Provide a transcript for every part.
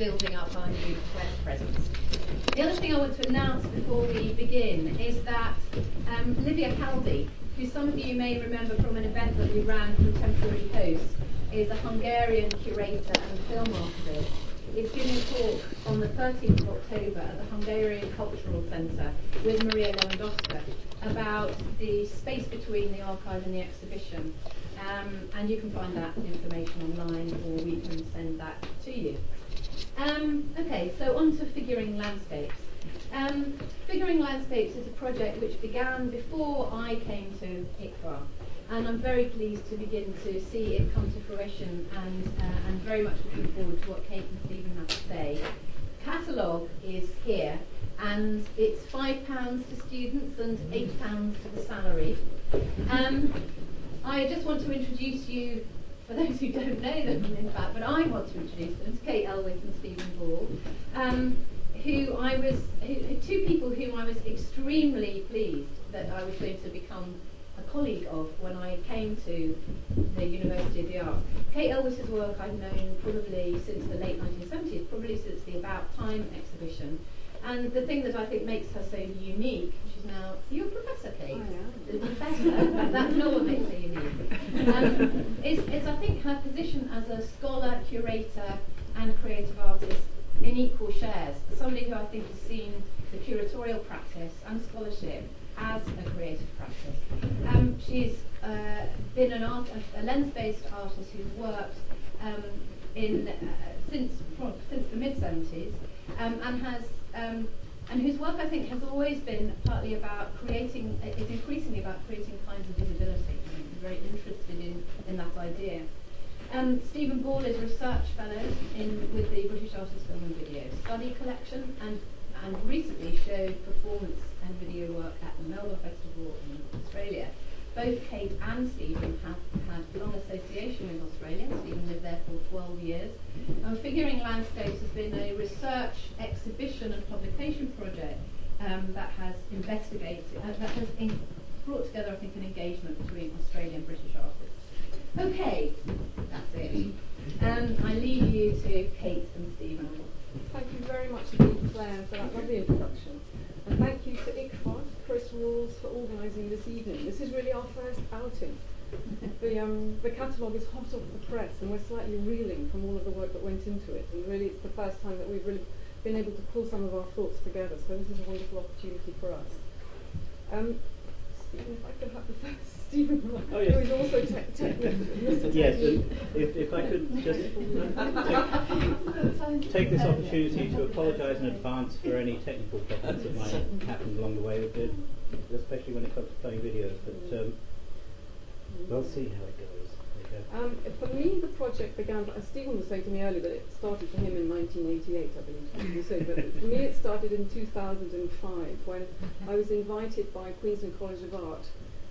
building up our new web presence. The other thing I want to announce before we begin is that Livia Caldi, who some of you may remember from an event that we ran, Contemporary Hosts, is a Hungarian curator and film archivist, is giving a talk on the 13th of October at the Hungarian Cultural Centre with Maria Lewandowska about the space between the archive and the exhibition. And you can find that information online, or we can send that to you. Okay, so on to Figuring Landscapes. Figuring Landscapes is a project which began before I came to ICFA, and I'm very pleased to begin to see it come to fruition, and very much looking forward to what Kate and Stephen have to say. Catalogue is here, and it's £5 to students and £8 to the salaried. I just want to introduce you, for those who don't know them in fact, but I want to introduce them, to Kate Elwith and Stephen Ball, two people whom I was extremely pleased that I was going to become a colleague of when I came to the University of the Arts. Kate Elwith's work I've known probably since the late 1970s, probably since the About Time exhibition. And the thing that I think makes her so unique, she's now, you're a professor, Kate? I am. The professor, that's not what makes her unique. Is I think her position as a scholar, curator and creative artist in equal shares. Somebody who I think has seen the curatorial practice and scholarship as a creative practice. She's been a lens-based artist who's worked since the mid-70s and whose work I think has always been partly about is increasingly about creating kinds of visibility. I'm very interested in that idea. Stephen Ball is a research fellow with the British Artists Film and Video Study Collection, and recently showed performance and video work at the Melbourne Festival in Australia. Both Kate and Stephen have had long association with Australia. Stephen lived there for 12 years. Figuring Landscapes has been a research, exhibition and publication project that has investigated, that has brought together, I think, an engagement between Australian and British artists. Okay, that's it. I leave you to Kate and Stephen. Thank you very much indeed, Claire, for that lovely introduction. And thank you to ICFA, Chris Rawls, for organising this evening. This is really our first outing. The catalogue is hot off the press, and we're slightly reeling from all of the work that went into it. And really, it's the first time that we've really been able to pull some of our thoughts together. So this is a wonderful opportunity for us. Stephen, if I could have the first. Stephen, who is also technical. Yes, if I could just take this opportunity to apologise in advance for any technical problems that might have happened along the way, especially when it comes to playing videos. But we'll see how it goes. For me, the project began, as Stephen was saying to me earlier, that it started for him in 1988, I believe you said, but for me it started in 2005 when I was invited by Queensland College of Art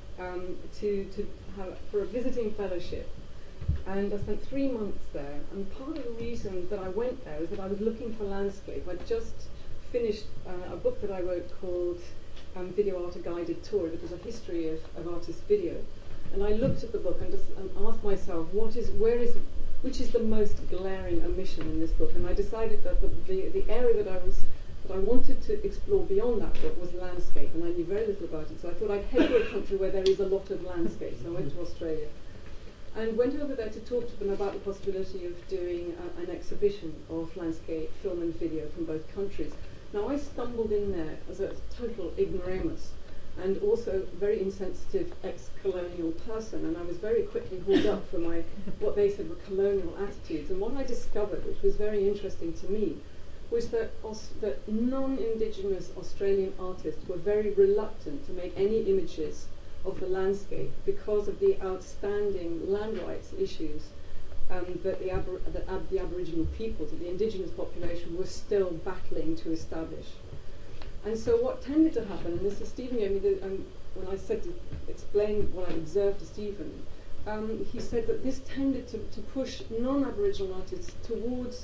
for a visiting fellowship, and I spent 3 months there. And part of the reason that I went there was that I was looking for landscape. I'd just finished a book that I wrote called Video Art: A Guided Tour. It was a history of artist video, and I looked at the book and asked myself, which is the most glaring omission in this book? And I decided that the area that I wanted to explore beyond that book was landscape, and I knew very little about it, so I thought I'd head to a country where there is a lot of landscape. So I went to Australia and went over there to talk to them about the possibility of doing an exhibition of landscape film and video from both countries. Now, I stumbled in there as a total ignoramus and also very insensitive ex-colonial person, and I was very quickly hauled up for what they said were colonial attitudes. And what I discovered, which was very interesting to me, was that non-Indigenous Australian artists were very reluctant to make any images of the landscape because of the outstanding land rights issues that the Aboriginal peoples, the Indigenous population, were still battling to establish. And so what tended to happen, and this is Stephen gave me when I said to explain what I observed to Stephen, he said that this tended to push non-Aboriginal artists towards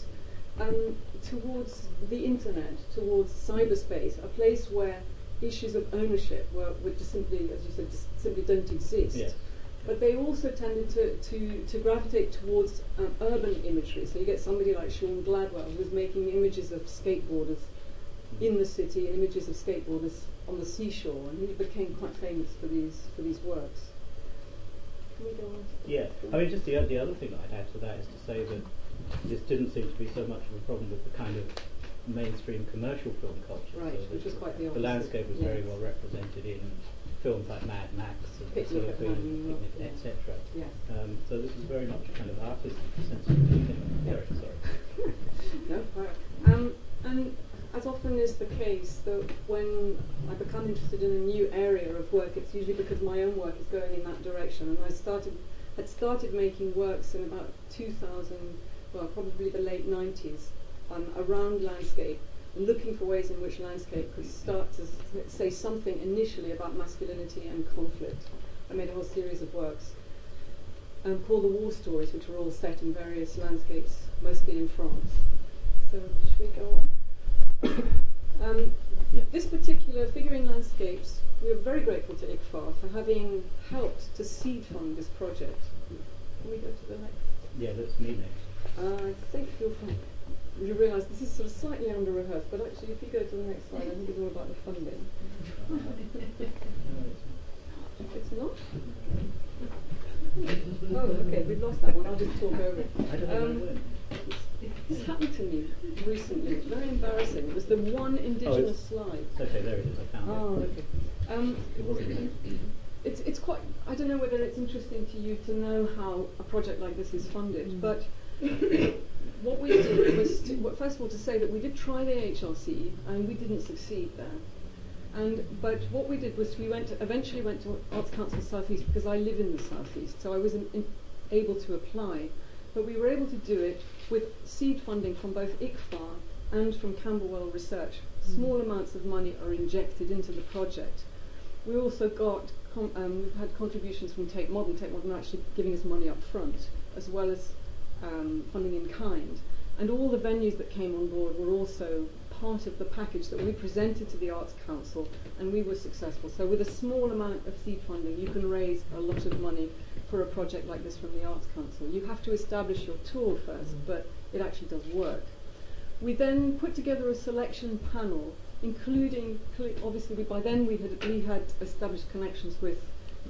the internet, towards cyberspace, a place where issues of ownership would just simply, as you said, just simply don't exist. Yeah. But they also tended to gravitate towards urban imagery. So you get somebody like Sean Gladwell, who was making images of skateboarders in the city and images of skateboarders on the seashore, and he became quite famous for these works. Can we go on? Yeah, I mean, just the other thing that I'd add to that is to say that this didn't seem to be so much of a problem with the kind of mainstream commercial film culture. Right, so which was quite the opposite. The landscape was very well represented in films like Mad Max and Picnic at Madden, etc. Yes. So this was very much a kind of artistic sensibility. Sorry. No, quite. And as often is the case, that when I become interested in a new area of work, it's usually because my own work is going in that direction. And I had started making works in about 2000, well, probably the late 90s, around landscape, looking for ways in which landscape could start to say something initially about masculinity and conflict. I made a whole series of works called The War Stories, which were all set in various landscapes, mostly in France. So, should we go on? This particular Figuring Landscapes, we're very grateful to ICFAR for having helped to seed fund this project. Can we go to the next? Yeah, that's me next. I think you'll find. You realise this is sort of slightly under rehearsed, but actually, if you go to the next slide, I think it's all about the funding. It's not? Oh, okay, we've lost that one. I'll just talk over it. I don't know. This happened to me recently. It's very embarrassing. It was the one indigenous slide. Okay, there it is. I found it. Oh, okay. It wasn't there. It's quite. I don't know whether it's interesting to you to know how a project like this is funded, but what we did was, first of all, to say that we did try the HRC and we didn't succeed there. But what we did was we eventually went to Arts Council South East because I live in the South East, so I was able to apply. But we were able to do it with seed funding from both ICFAR and from Camberwell Research. Small amounts of money are injected into the project. We also got, we've had contributions from Tate Modern. Tate Modern are actually giving us money up front, as well as funding in kind. And all the venues that came on board were also part of the package that we presented to the Arts Council, and we were successful. So with a small amount of seed funding, you can raise a lot of money for a project like this from the Arts Council. You have to establish your tour first, but it actually does work. We then put together a selection panel, including, obviously by then we had established connections with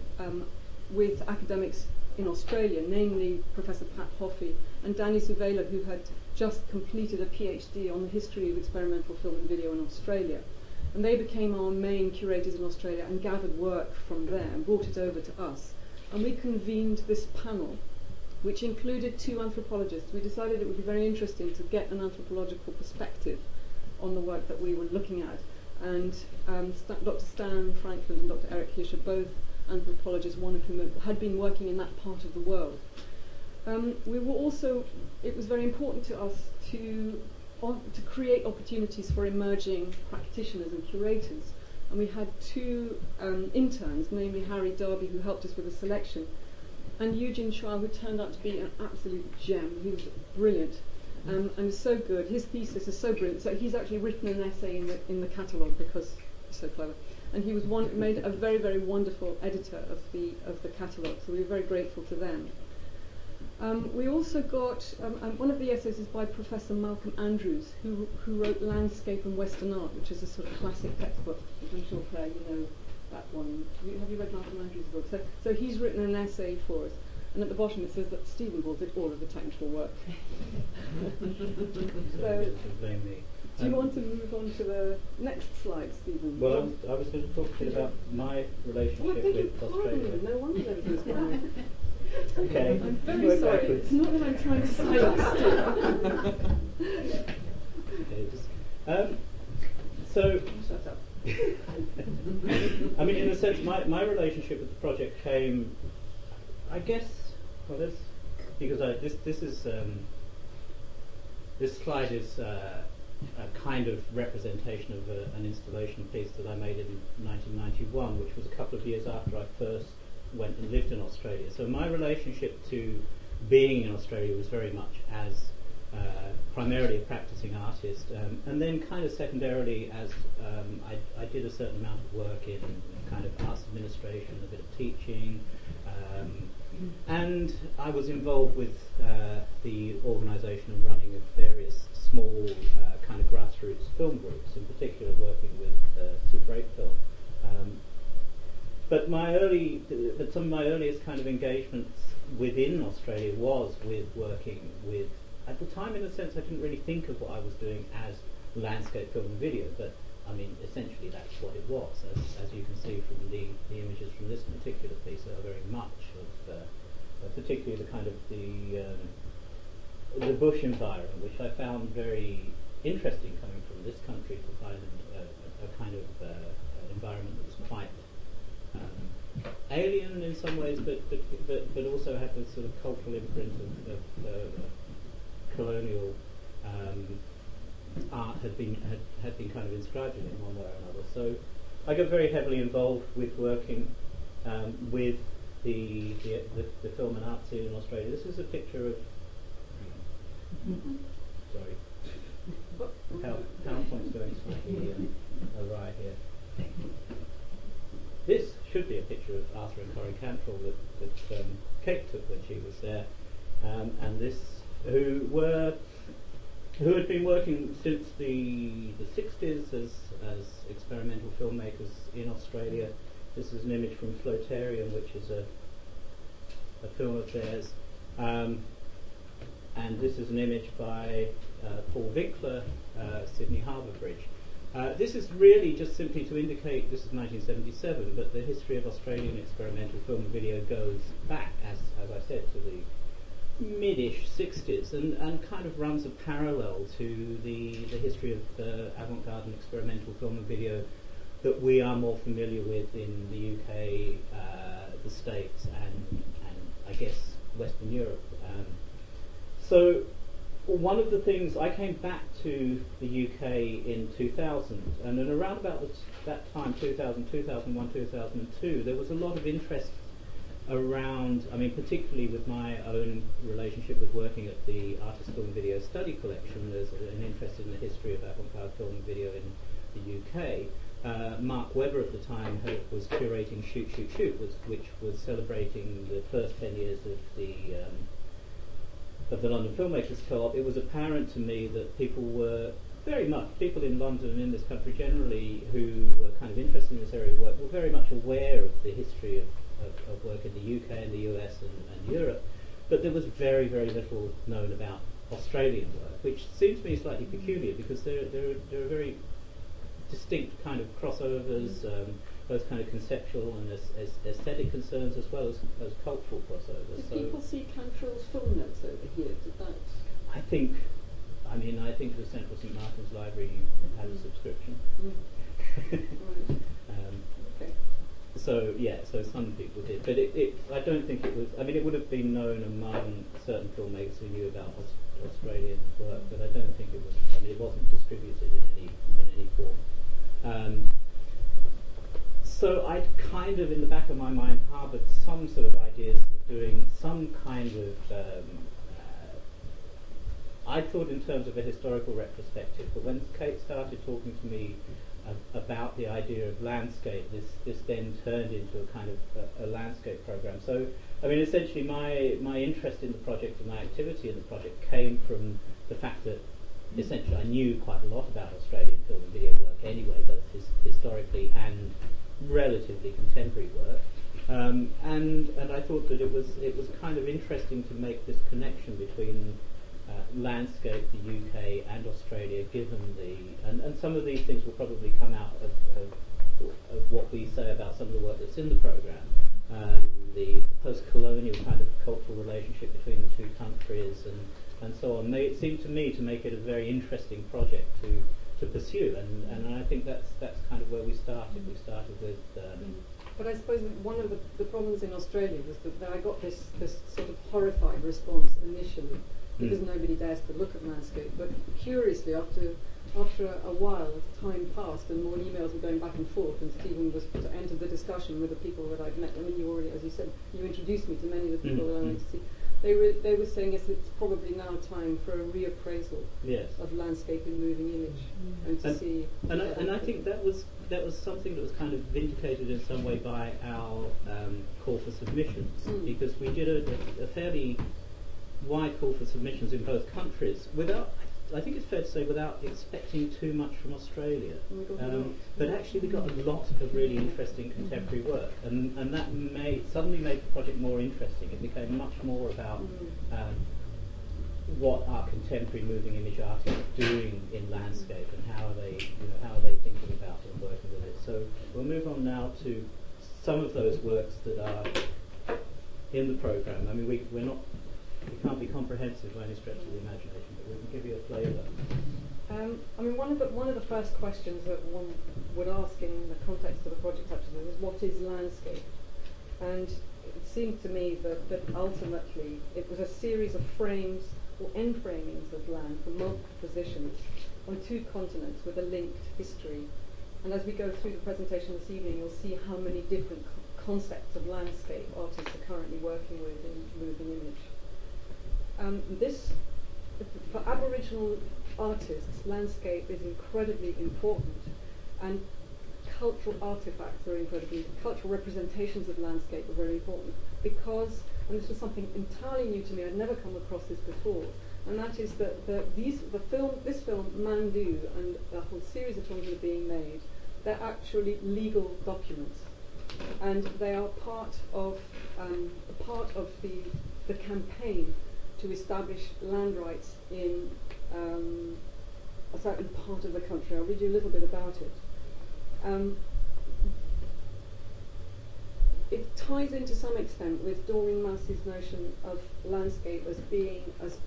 academics in Australia, namely Professor Pat Hoffey and Danny Zuvela, who had just completed a PhD on the history of experimental film and video in Australia. And they became our main curators in Australia and gathered work from there and brought it over to us. And we convened this panel, which included 2 anthropologists. We decided it would be very interesting to get an anthropological perspective on the work that we were looking at. And Dr. Stan Franklin and Dr. Eric Hirsch are both anthropologists, one of whom had been working in that part of the world. We were also, it was very important to us to create opportunities for emerging practitioners and curators. And we had 2 interns, namely Harry Darby, who helped us with the selection, and Eugene Chua, who turned out to be an absolute gem. He was brilliant and so good. His thesis is so brilliant. So he's actually written an essay in the catalogue because he's so clever. And he was made a very, very wonderful editor of the catalogue. So we were very grateful to them. We also got one of the essays is by Professor Malcolm Andrews, who wrote Landscape and Western Art, which is a sort of classic textbook. I'm sure, Claire, you know that one. Have you read Malcolm Andrews' book? So he's written an essay for us, and at the bottom it says that Stephen Ball did all of the technical work. So, do you want to move on to the next slide, Stephen? Well, I was going to talk a bit about my relationship with Australia. No wonder everything's fine. Okay. I'm very sorry. It's not that I'm trying to silence you. So, Shut up. I mean, in a sense, my relationship with the project came, I guess, well, because this slide is a kind of representation of an installation piece that I made in 1991, which was a couple of years after I first went and lived in Australia. So my relationship to being in Australia was very much as primarily a practicing artist, and then kind of secondarily as I did a certain amount of work in kind of arts administration, a bit of teaching, and I was involved with the organisation and running of various small kind of grassroots film groups, in particular working with Super 8 film. But some of my earliest kind of engagements within Australia was with working with, at the time in a sense I didn't really think of what I was doing as landscape film and video, but I mean essentially that's what it was, as you can see from the images from this particular piece are very much of particularly the kind of the bush environment, which I found very interesting coming from this country, to find a kind of environment that was quite alien in some ways, but also had this sort of cultural imprint of colonial art had been kind of inscribed in it in one way or another. So I got very heavily involved with working with the film and art scene in Australia. This is a picture of sorry. PowerPoint's going slightly awry here. This should be a picture of Arthur and Corrie Cantrell that Kate took when she was there, and this who had been working since the 60s as experimental filmmakers in Australia. This is an image from Floatarium, which is a film of theirs, and this is an image by Paul Winkler, Sydney Harbour Bridge. This is really just simply to indicate, this is 1977, but the history of Australian experimental film and video goes back, as I said, to the mid-ish 60s, and kind of runs a parallel to the history of avant-garde and experimental film and video that we are more familiar with in the UK, the States, and I guess Western Europe. So one of the things, I came back to the UK in 2000, and then around about that time, 2000, 2001, 2002, there was a lot of interest around, I mean, particularly with my own relationship with working at the Artist Film Video Study Collection. There's an interest in the history of avant-garde film and video in the UK. Mark Webber at the time was curating Shoot, Shoot, Shoot, which was celebrating the first 10 years of the London Filmmakers Co-op. It was apparent to me that people in London and in this country generally who were kind of interested in this area of work were very much aware of the history of work in the UK and the US and Europe, but there was very, very little known about Australian work, which seems to me slightly peculiar because there are very distinct kind of crossovers, both kind of conceptual and aesthetic concerns as well as cultural crossovers. Did people see Cantrell's film notes over here? Did that? I think the Central St Martin's Library has a subscription. Right. Okay. So some people did, but I don't think it was. I mean, it would have been known among certain filmmakers who knew about Australian work, but I don't think it was. I mean, it wasn't distributed in any form. So I'd kind of, in the back of my mind, harboured some sort of ideas of doing some kind of. I thought in terms of a historical retrospective, but when Kate started talking to me about the idea of landscape, this then turned into a kind of a landscape program. So, I mean, essentially my interest in the project and my activity in the project came from the fact that essentially I knew quite a lot about Australian film and video work anyway, both historically and relatively contemporary work. And I thought that it was kind of interesting to make this connection between landscape, the UK and Australia, given and some of these things will probably come out of what we say about some of the work that's in the programme, the post-colonial kind of cultural relationship between the two countries and so on. It seemed to me to make it a very interesting project to pursue, and I think that's kind of where we started. We started with. But I suppose one of the problems in Australia was that I got this sort of horrified response initially, because nobody dares to look at landscape. But curiously, after a while, as time passed and more emails were going back and forth, and Stephen was to enter the discussion with the people that I'd met. I mean, you already, as you said, you introduced me to many of the people that I went to see. they were saying yes, it's probably now time for a reappraisal Yes. of landscape in moving image, and to see. And I think that was something that was kind of vindicated in some way by our call for submissions, because we did a fairly wide call for submissions in both countries without, I think it's fair to say, without expecting too much from Australia. But actually we got a lot of really interesting contemporary work, and that suddenly made the project more interesting. It became much more about what are contemporary moving image artists doing in landscape, and how are they thinking about it and working with it. So we'll move on now to some of those works that are in the programme. I mean, we can't be comprehensive by any stretch of the imagination, but we can give you a flavour. I mean, one of the first questions that one would ask in the context of a project such as this is, what is landscape? And it seemed to me that ultimately it was a series of frames or end-framings of land from multiple positions on two continents with a linked history. And as we go through the presentation this evening, you'll see how many different concepts of landscape artists are currently working with in moving image. For Aboriginal artists, landscape is incredibly important, and cultural artifacts are cultural representations of landscape are very important, because, and this was something entirely new to me, I'd never come across this before, and that is that this film, Mandu, and a whole series of films that are being made, they're actually legal documents, and they are part of the campaign to establish land rights in a certain part of the country. I'll read you a little bit about it. It ties in to some extent with Doreen Massey's notion of landscape as being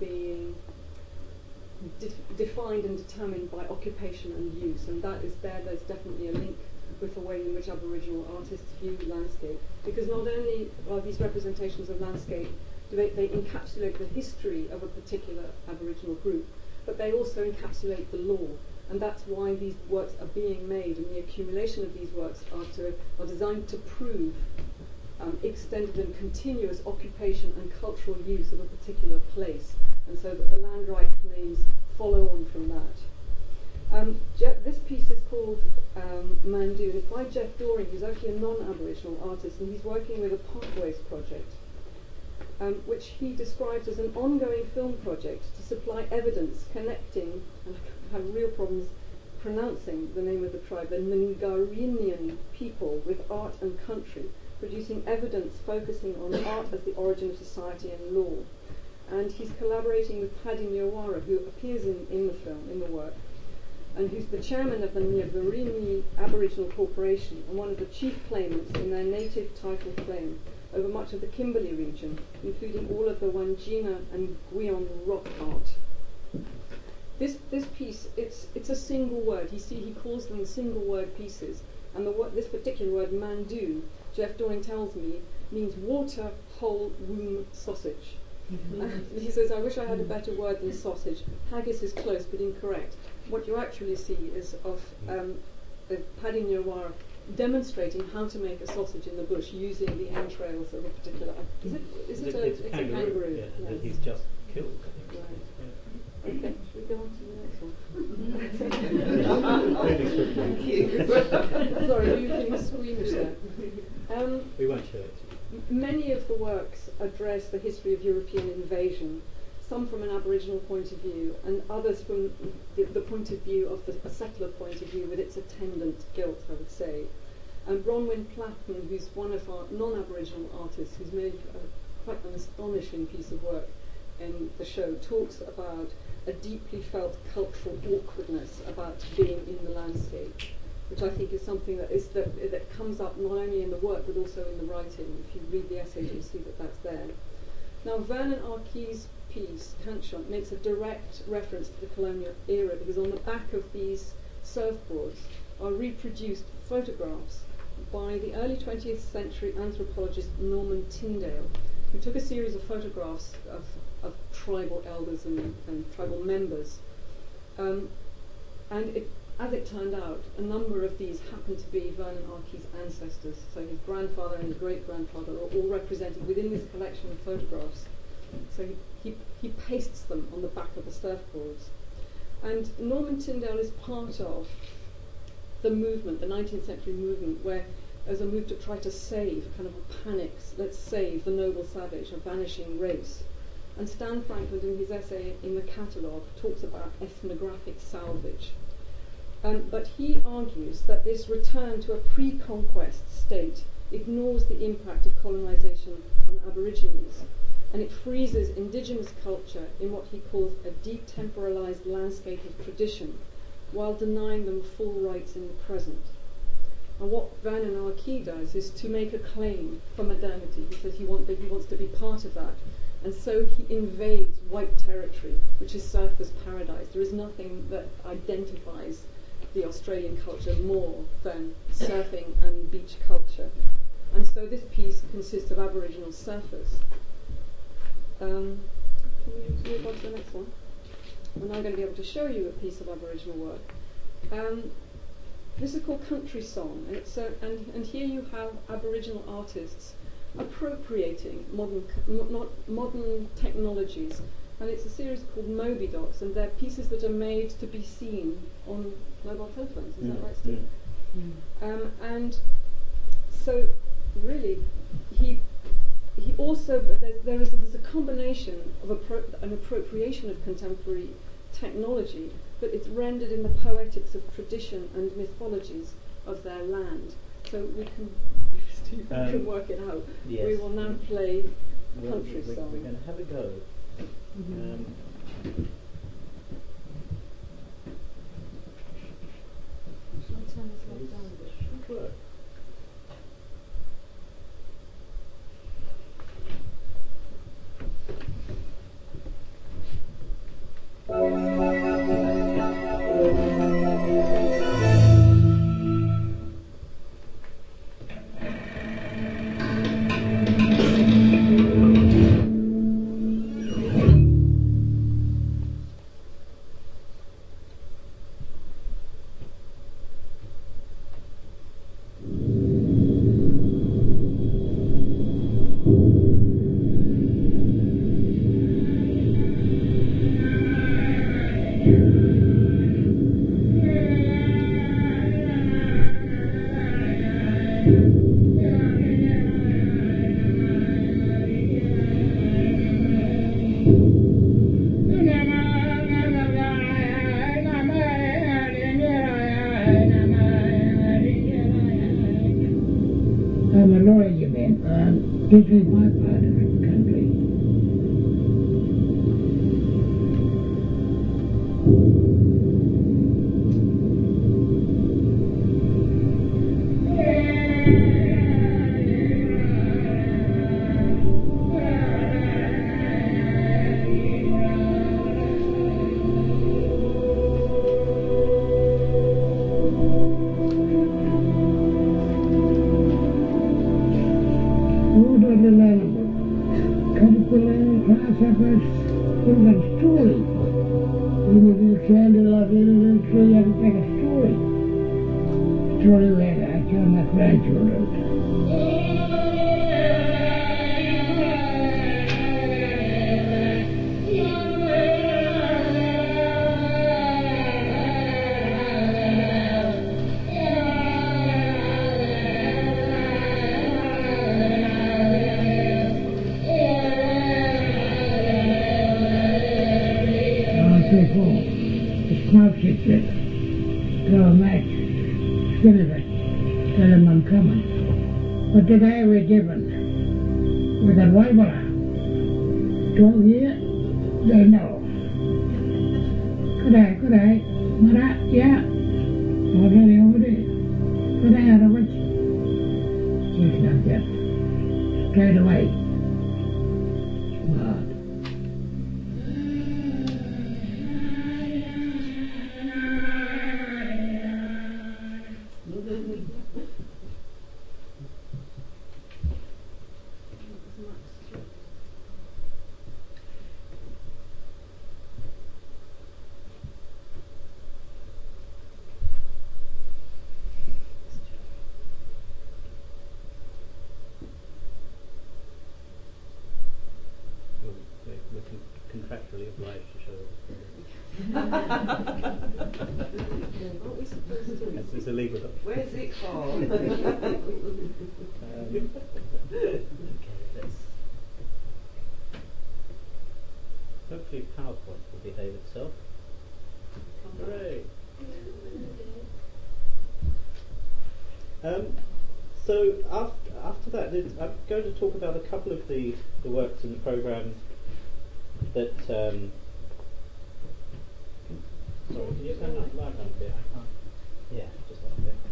defined and determined by occupation and use, and that is there's definitely a link with the way in which Aboriginal artists view landscape, because not only are these representations of landscape they encapsulate the history of a particular Aboriginal group, but they also encapsulate the law, and that's why these works are being made, and the accumulation of these works are designed to prove extended and continuous occupation and cultural use of a particular place, and so that the land right claims follow on from that. This piece is called Mandu, and it's by Jeff Doring, who's actually a non-Aboriginal artist, and he's working with a Pathways project, which he describes as an ongoing film project to supply evidence connecting, and I have real problems pronouncing the name of the tribe, the Ngarinian people, with art and country, producing evidence focusing on art as the origin of society and law. And he's collaborating with Paddy Nyawara, who appears in the film, in the work, and who's the chairman of the Ngarini Aboriginal Corporation and one of the chief claimants in their native title claim over much of the Kimberley region, including all of the Wangina and Gwion rock art. This piece, it's a single word. He calls them single word pieces, and this particular word, Mandu, Jeff Doring tells me, means water, hole, womb, sausage. He says, I wish I had a better word than sausage. Haggis is close but incorrect. What you actually see is of Paddy Nyawara demonstrating how to make a sausage in the bush using the entrails of a particular. Is it a kangaroo? Yeah, that he's just killed. Right. Okay, should we go on to the next one? Thank you. Sorry, you're feeling squeamish there. We won't show it. Many of the works address the history of European invasion, some from an Aboriginal point of view, and others from the point of view of a settler point of view, with its attendant guilt, I would say. And Bronwyn Platten, who's one of our non-Aboriginal artists, who's made quite an astonishing piece of work in the show, talks about a deeply felt cultural awkwardness about being in the landscape, which I think is something that comes up not only in the work but also in the writing. If you read the essays, you'll see that that's there. Now, Vernon R. Key's piece, Tanchon, makes a direct reference to the colonial era, because on the back of these surfboards are reproduced photographs by the early 20th century anthropologist Norman Tyndale, who took a series of photographs of tribal elders and tribal members. As it turned out, a number of these happened to be Vernon R. Key's ancestors. So his grandfather and his great-grandfather are all represented within this collection of photographs. So he pastes them on the back of the surfboards. And Norman Tyndale is part of the movement, the 19th century movement, where there's a move to try to save, kind of a panic, let's save the noble savage, a vanishing race. And Stan Franklin, in his essay in the catalogue, talks about ethnographic salvage. But he argues that this return to a pre-conquest state ignores the impact of colonisation on Aborigines, and it freezes indigenous culture in what he calls a detemporalised landscape of tradition, while denying them full rights in the present. And what Vernon Arkey does is to make a claim for modernity. He says he wants to be part of that. And so he invades white territory, which is surfers' paradise. There is nothing that identifies the Australian culture more than surfing and beach culture. And so this piece consists of Aboriginal surfers. Can we move on to the next one? We're now going to be able to show you a piece of Aboriginal work. This is called Country Song, and it's and here you have Aboriginal artists appropriating modern technologies, and it's a series called Moby Docs, and they're pieces that are made to be seen on mobile telephones. Is that right, Steve? And so, really, he also there's a combination of an appropriation of contemporary technology, but it's rendered in the poetics of tradition and mythologies of their land. So we can, Steve, can work it out. Yes. We will now play Country Song. We're going to have a go. Shall I turn this light down a bit? Should work. I'm a Norwegian, and this is my part of the country. But today we're given with a rival. 12 years, they know. Good day, Mara, yeah. Already. Good day, out of which? It's not that. Straight away. Smart. it's illegal. Where's it from? Okay, let's. Hopefully, PowerPoint will behave itself. Hooray! So after that, I'm going to talk about a couple of the works in the programme that. Sorry, can you turn that light on a bit? I can't. Yeah, just a bit.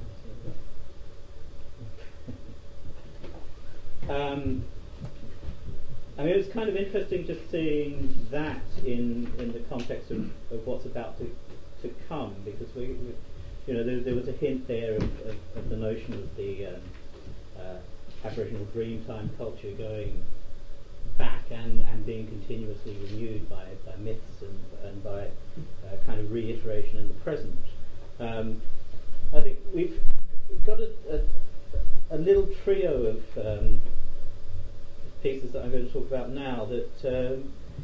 I mean, it was kind of interesting just seeing that in the context of what's about to come, because we there was a hint there of the notion of the Aboriginal Dreamtime culture going back and being continuously renewed by myths and by kind of reiteration in the present. I think we've got a little trio of pieces that I'm going to talk about now that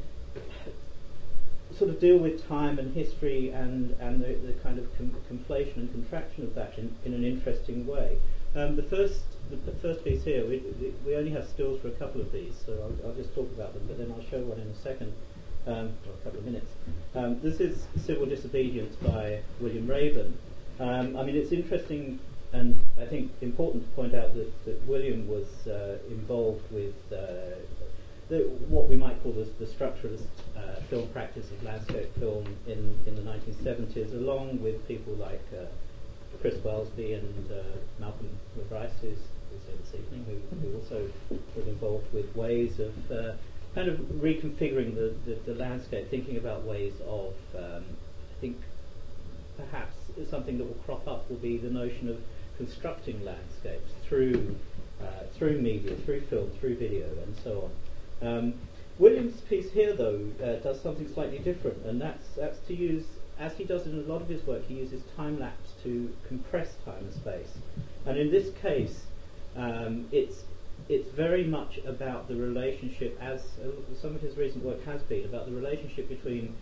sort of deal with time and history and the kind of conflation and contraction of that in an interesting way. The first piece here, we only have stills for a couple of these, so I'll just talk about them, but then I'll show one in a second, or a couple of minutes. This is Civil Disobedience by William Raeburn. I mean, it's interesting and I think important to point out that William was involved with what we might call the structuralist film practice of landscape film in the 1970s, along with people like Chris Wellesby and Malcolm McBryce, who's here this evening, who also was involved with ways of kind of reconfiguring the landscape, thinking about ways of, I think perhaps something that will crop up will be the notion of constructing landscapes through media, through film, through video, and so on. William's piece here, though, does something slightly different, and that's to use, as he does in a lot of his work, he uses time-lapse to compress time and space. And in this case, it's very much about the relationship, as some of his recent work has been, about the relationship between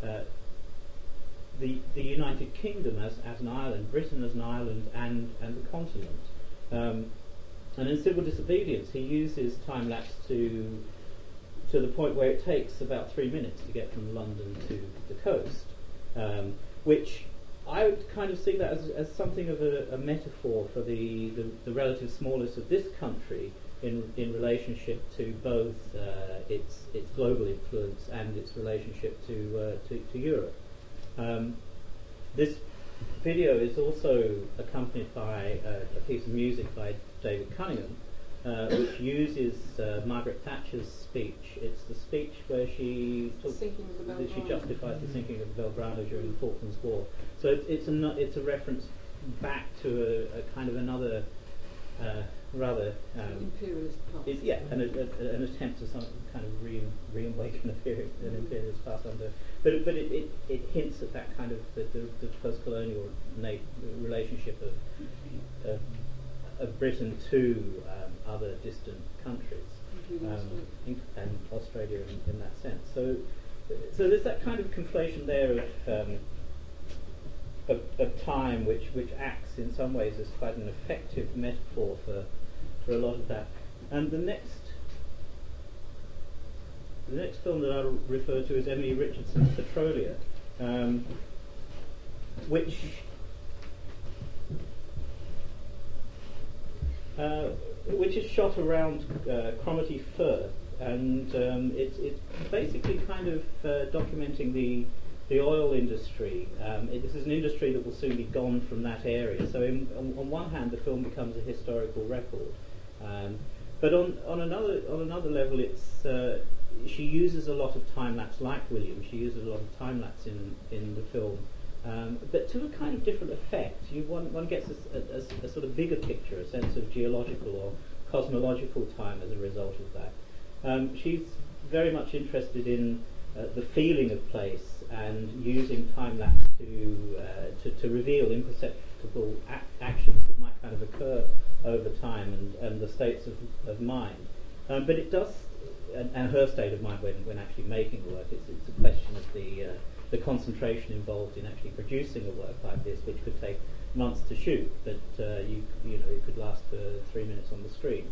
the United Kingdom as an island, Britain as an island, and the continent. And in Civil Disobedience, he uses time-lapse to the point where it takes about 3 minutes to get from London to the coast, which I would kind of see that as something of a metaphor for the relative smallness of this country in relationship to both its global influence and its relationship to Europe. This video is also accompanied by a piece of music by David Cunningham, which uses Margaret Thatcher's speech. It's the speech where she justifies the sinking of the Belgrano during the Falklands War. So it's a reference back to a kind of another rather imperialist past. An attempt to some kind of reawaken an imperialist past under. But it hints at that kind of the post-colonial relationship of Britain to other distant countries, and Australia in that sense. So there's that kind of conflation there of time, which acts in some ways as quite an effective metaphor for a lot of that. And the next film that I'll refer to is Emily Richardson's Petrolia, which is shot around Cromarty Firth, and it's basically kind of documenting the oil industry. This is an industry that will soon be gone from that area. So on one hand, the film becomes a historical record, but on another level, she uses a lot of time lapse, like William. She uses a lot of time lapse in the film, but to a kind of different effect. One gets a sort of bigger picture, a sense of geological or cosmological time as a result of that. She's very much interested in the feeling of place and using time lapse to reveal imperceptible actions that might kind of occur over time and the states of mind. But it does, and her state of mind when actually making the work. It's a question of the the concentration involved in actually producing a work like this, which could take months to shoot, but it could last for 3 minutes on the screen.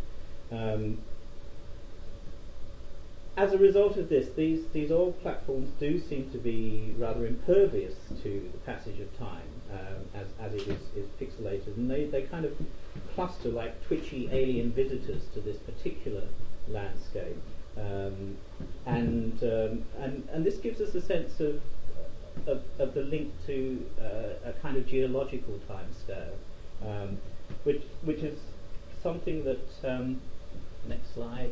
As a result of this, these old platforms do seem to be rather impervious to the passage of time, as it is pixelated, and they kind of cluster like twitchy alien visitors to this particular landscape, and this gives us a sense of the link to a kind of geological time scale, which is something that next slide.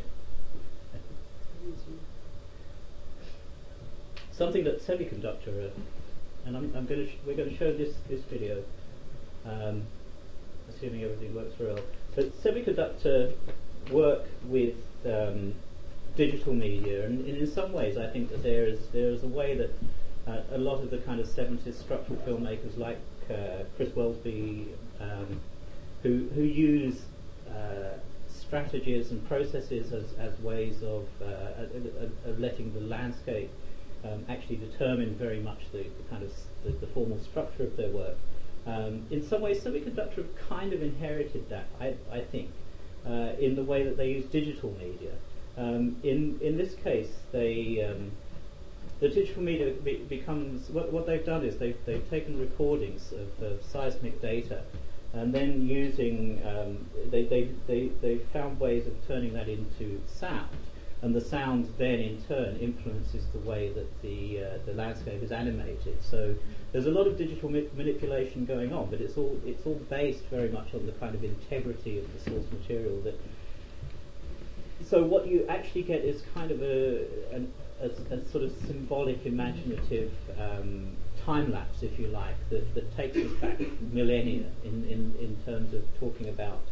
Something that Semiconductor, and we're going to show this video, assuming everything works well. But Semiconductor work with digital media, and in some ways, I think that there is a way that a lot of the kind of 70s structural filmmakers like Chris Welsby, who use strategies and processes as ways of letting the landscape actually determine very much the kind of the formal structure of their work. In some ways, Semiconductor have kind of inherited that, I think, in the way that they use digital media. In this case, the digital media becomes what they've done is they've taken recordings of seismic data, and then using they found ways of turning that into sound, and the sound then in turn influences the way that the landscape is animated. So there's a lot of digital manipulation going on, but it's all based very much on the kind of integrity of the source material. So what you actually get is kind of a sort of symbolic, imaginative time lapse, if you like, that takes us back millennia in terms of talking about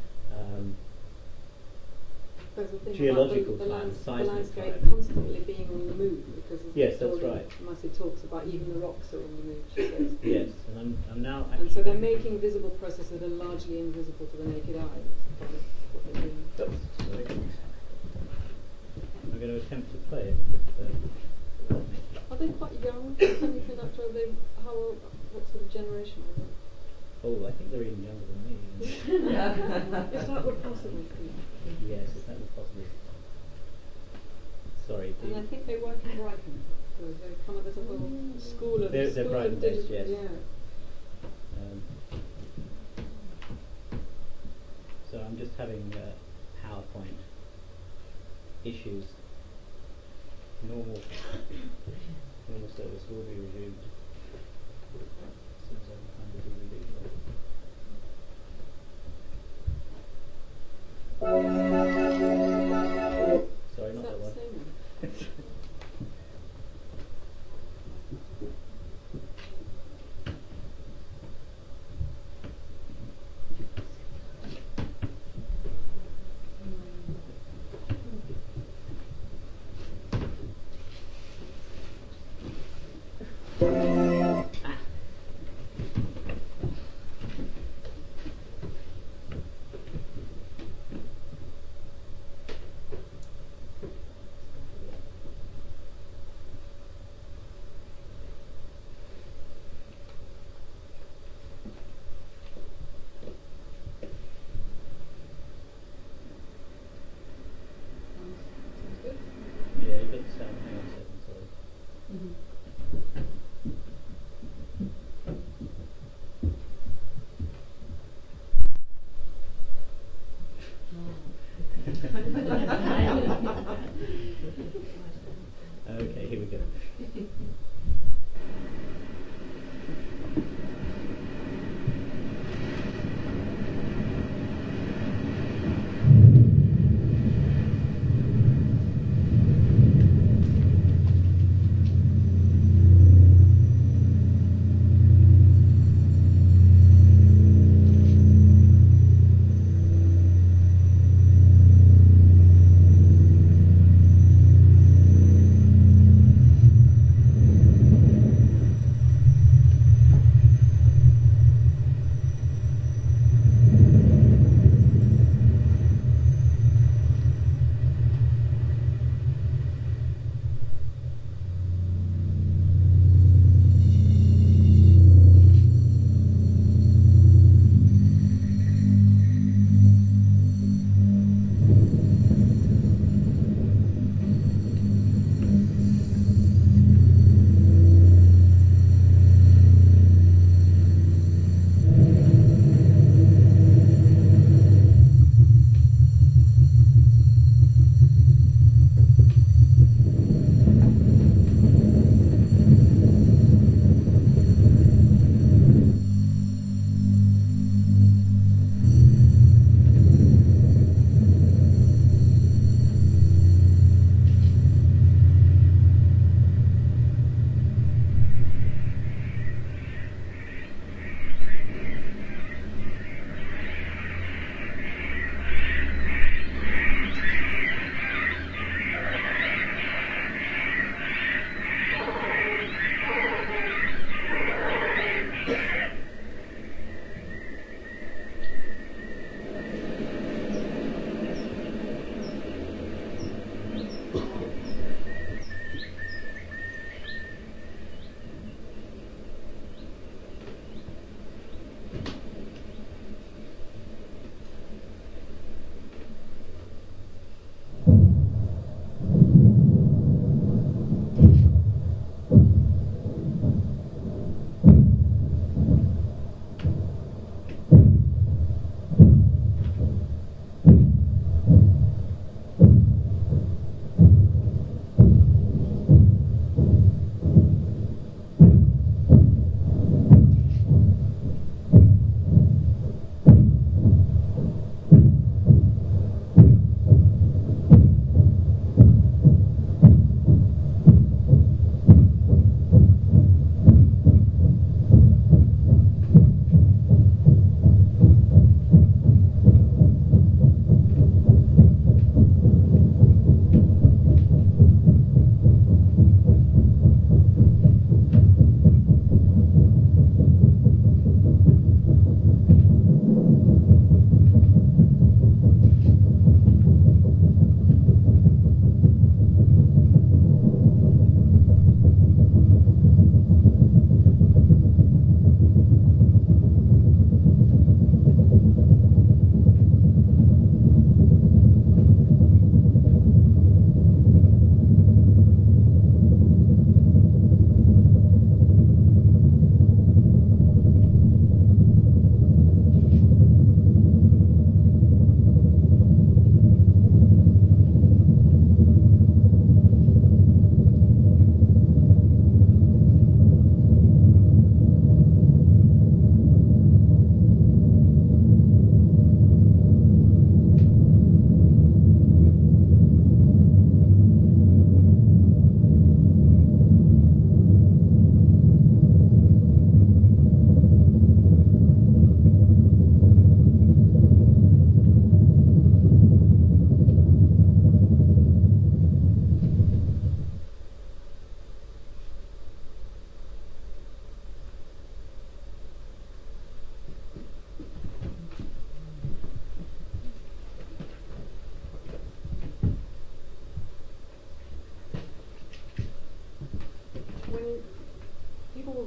geological time, the landscape time. constantly being on the move, because Yes, that's right. Massey talks about even the rocks are on the move, she says. Yes, and I'm now and so they're making visible processes that are largely invisible to the naked eye. That's kind of what they're doing. Sorry. I'm going to attempt to play it. Are they quite young? Semiconductor? What sort of generation are they? Oh, I think they're even younger than me. If that would possibly be. Yes, if that was possible. Sorry. And I think they work in Brighton. So they come up as a whole school of they're Brighton based, digital. yes. Yeah. So I'm just having PowerPoint issues. Normal service will be resumed as soon as I can find the DVD. Sorry, not that one.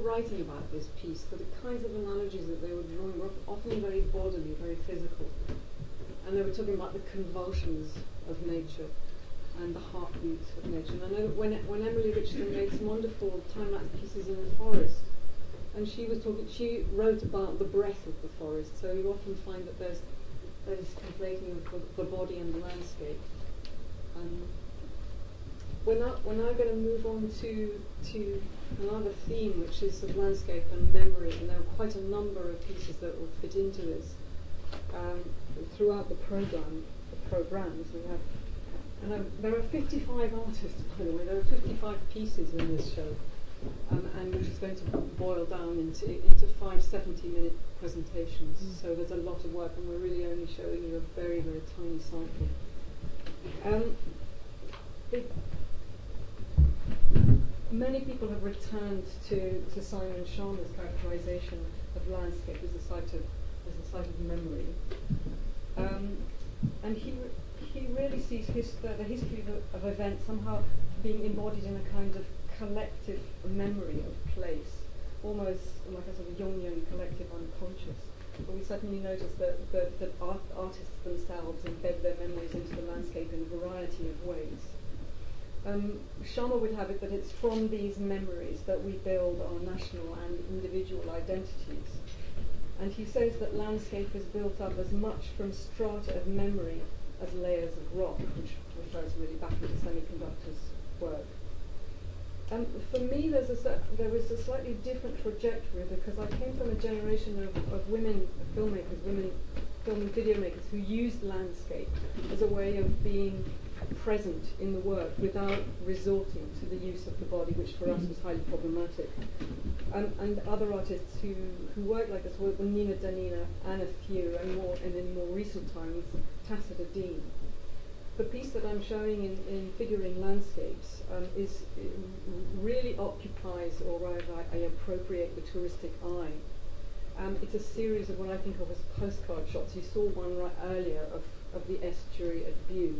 writing about this piece that the kinds of analogies that they were drawing were often very bodily, very physical. And they were talking about the convulsions of nature and the heartbeats of nature. And I know that when Emily Richardson made some wonderful time-lapse pieces in the forest, and she wrote about the breath of the forest, so you often find that there's conflating of the body and the landscape. We're now going to move on to another theme, which is of landscape and memory, and there are quite a number of pieces that will fit into this throughout the programs we have. And there are 55 artists, by the way. There are 55 pieces in this show, and which is going to boil down into 5 70-minute presentations. So there's a lot of work, and we're really only showing you a very, very tiny sample. Many people have returned to Simon Schama's characterization of landscape as a site of memory, and he really sees the history of events somehow being embodied in a kind of collective memory of place, almost like a sort of Jungian collective unconscious. But we certainly notice that artists themselves embed their memories into the landscape in a variety of ways. Schama would have it that it's from these memories that we build our national and individual identities. And he says that landscape is built up as much from strata of memory as layers of rock, which refers really back into Semiconductor's work. For me, there was a slightly different trajectory, because I came from a generation of women filmmakers, women film and video makers who used landscape as a way of being present in the work without resorting to the use of the body, which for us was highly problematic. And other artists who worked like this were Nina Danina, Anna Few, and in more recent times, Tacita Dean. The piece that I'm showing in Figuring Landscapes really occupies, or rather I appropriate, the touristic eye. It's a series of what I think of as postcard shots. You saw one right earlier of the estuary at Bude.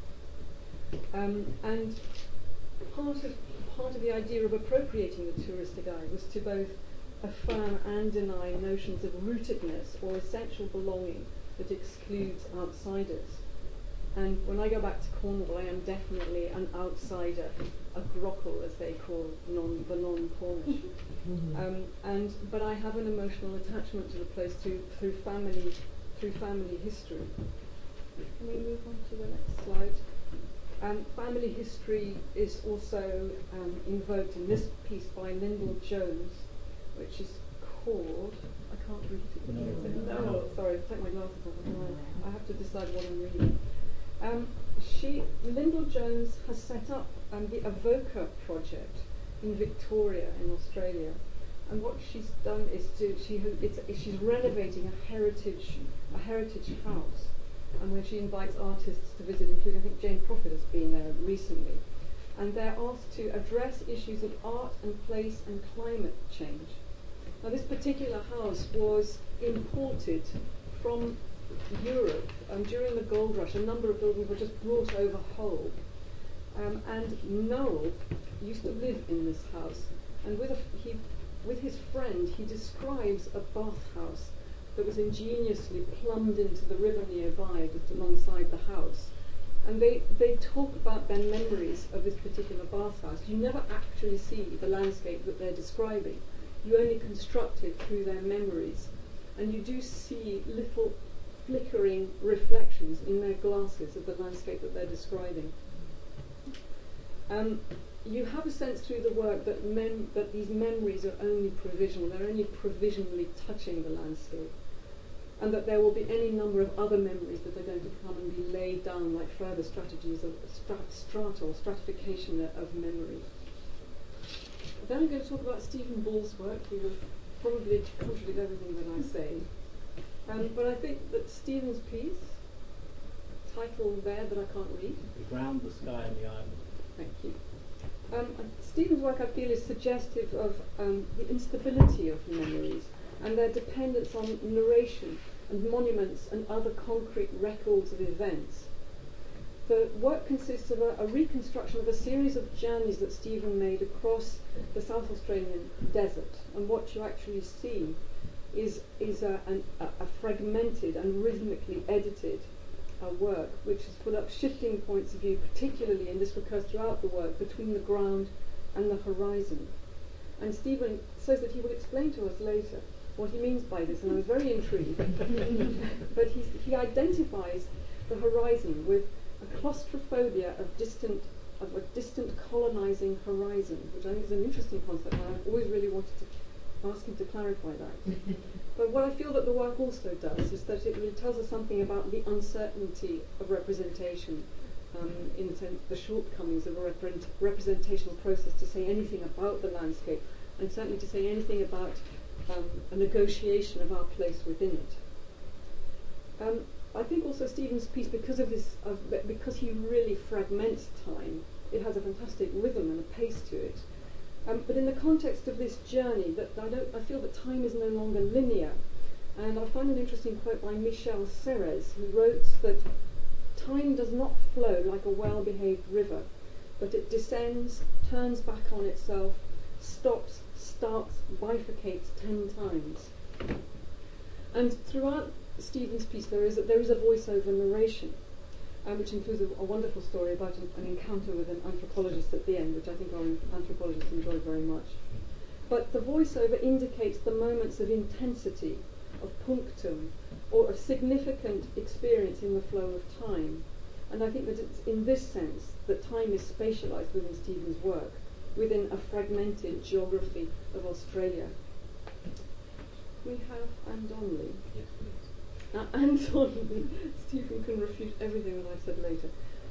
And part of the idea of appropriating the touristic eye was to both affirm and deny notions of rootedness or essential belonging that excludes outsiders. And when I go back to Cornwall, I am definitely an outsider, a grockle, as they call the non-Cornish. But I have an emotional attachment to the place through family history. Can we move on to the next slide? Family history is also invoked in this piece by Lyndall Jones, which is called, I can't read it. No, sorry, take my glasses off. I have to decide what I'm reading. Lyndall Jones has set up the Avoca project in Victoria in Australia, and what she's done is she's renovating a heritage house, and when she invites artists to visit, including I think Jane Prophet has been there recently, and they're asked to address issues of art and place and climate change. Now, this particular house was imported from Europe during the gold rush. A number of buildings were just brought over whole, and Noel used to live in this house, and with his friend he describes a bathhouse that was ingeniously plumbed into the river nearby, just alongside the house. And they talk about their memories of this particular bathhouse. You never actually see the landscape that they're describing. You only construct it through their memories. And you do see little flickering reflections in their glasses of the landscape that they're describing. You have a sense through the work that these memories are only provisional. They're only provisionally touching the landscape, and that there will be any number of other memories that are going to come and be laid down like further strategies of strata or stratification of memory. Then I'm going to talk about Stephen Bull's work. He will probably contradict everything that I say. But I think that Stephen's piece, title there that I can't read. The Ground, the Sky and the Island. Thank you. Stephen's work, I feel, is suggestive of the instability of memories and their dependence on narration and monuments and other concrete records of events. the work consists of a reconstruction of a series of journeys that Stephen made across the South Australian desert. And what you actually see is a fragmented and rhythmically edited work, which is full of shifting points of view, particularly, and this recurs throughout the work, between the ground and the horizon. And Stephen says that he will explain to us later what he means by this, and I was very intrigued. But he identifies the horizon with a claustrophobia of a distant colonizing horizon, which I think is an interesting concept, and I've always really wanted to ask him to clarify that. But what I feel that the work also does is that it really tells us something about the uncertainty of representation, in the sense the shortcomings of a representational process to say anything about the landscape, and certainly to say anything about a negotiation of our place within it. I think also Stephen's piece, because he really fragments time, it has a fantastic rhythm and a pace to it. But in the context of this journey, that I feel that time is no longer linear. And I find an interesting quote by Michel Serres, who wrote that time does not flow like a well-behaved river, but it descends, turns back on itself, stops, starts, bifurcates 10 times. And throughout Stephen's piece there is a voiceover narration, which includes a wonderful story about an encounter with an anthropologist at the end, which I think our anthropologists enjoy very much. But the voiceover indicates the moments of intensity, of punctum, or of significant experience in the flow of time. And I think that it's in this sense that time is spatialised within Stephen's work, within a fragmented geography of Australia. We have Anne Donnelly. Yes, please. Now, Anne Donnelly, Stephen can refute everything that I've said later.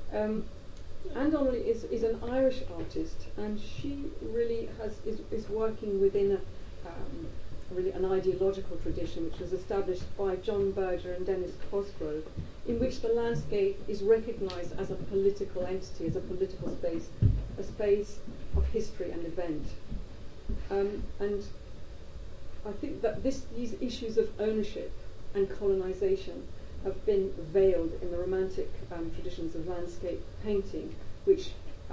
Anne Donnelly is an Irish artist, and she really is working within really an ideological tradition which was established by John Berger and Dennis Cosgrove, in which the landscape is recognised as a political entity, as a political space, a space of history and event. And I think that these issues of ownership and colonisation have been veiled in the romantic traditions of landscape painting, which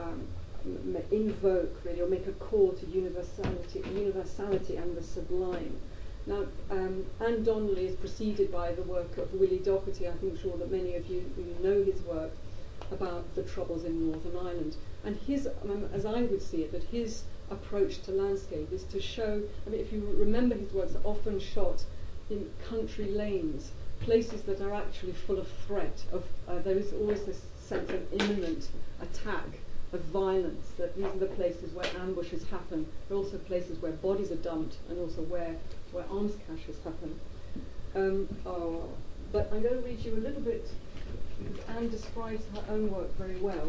invoke really, or make a call to universality and the sublime. Now, Anne Donnelly is preceded by the work of Willie Doherty. I think sure that many of you know his work about the troubles in Northern Ireland. And his, as I would see it, that his approach to landscape is to show, if you remember his works are often shot in country lanes, places that are actually full of threat, there is always this sense of imminent attack, of violence, that these are the places where ambushes happen, but also places where bodies are dumped, and also where arms caches happen. But I'm going to read you a little bit, because Anne describes her own work very well.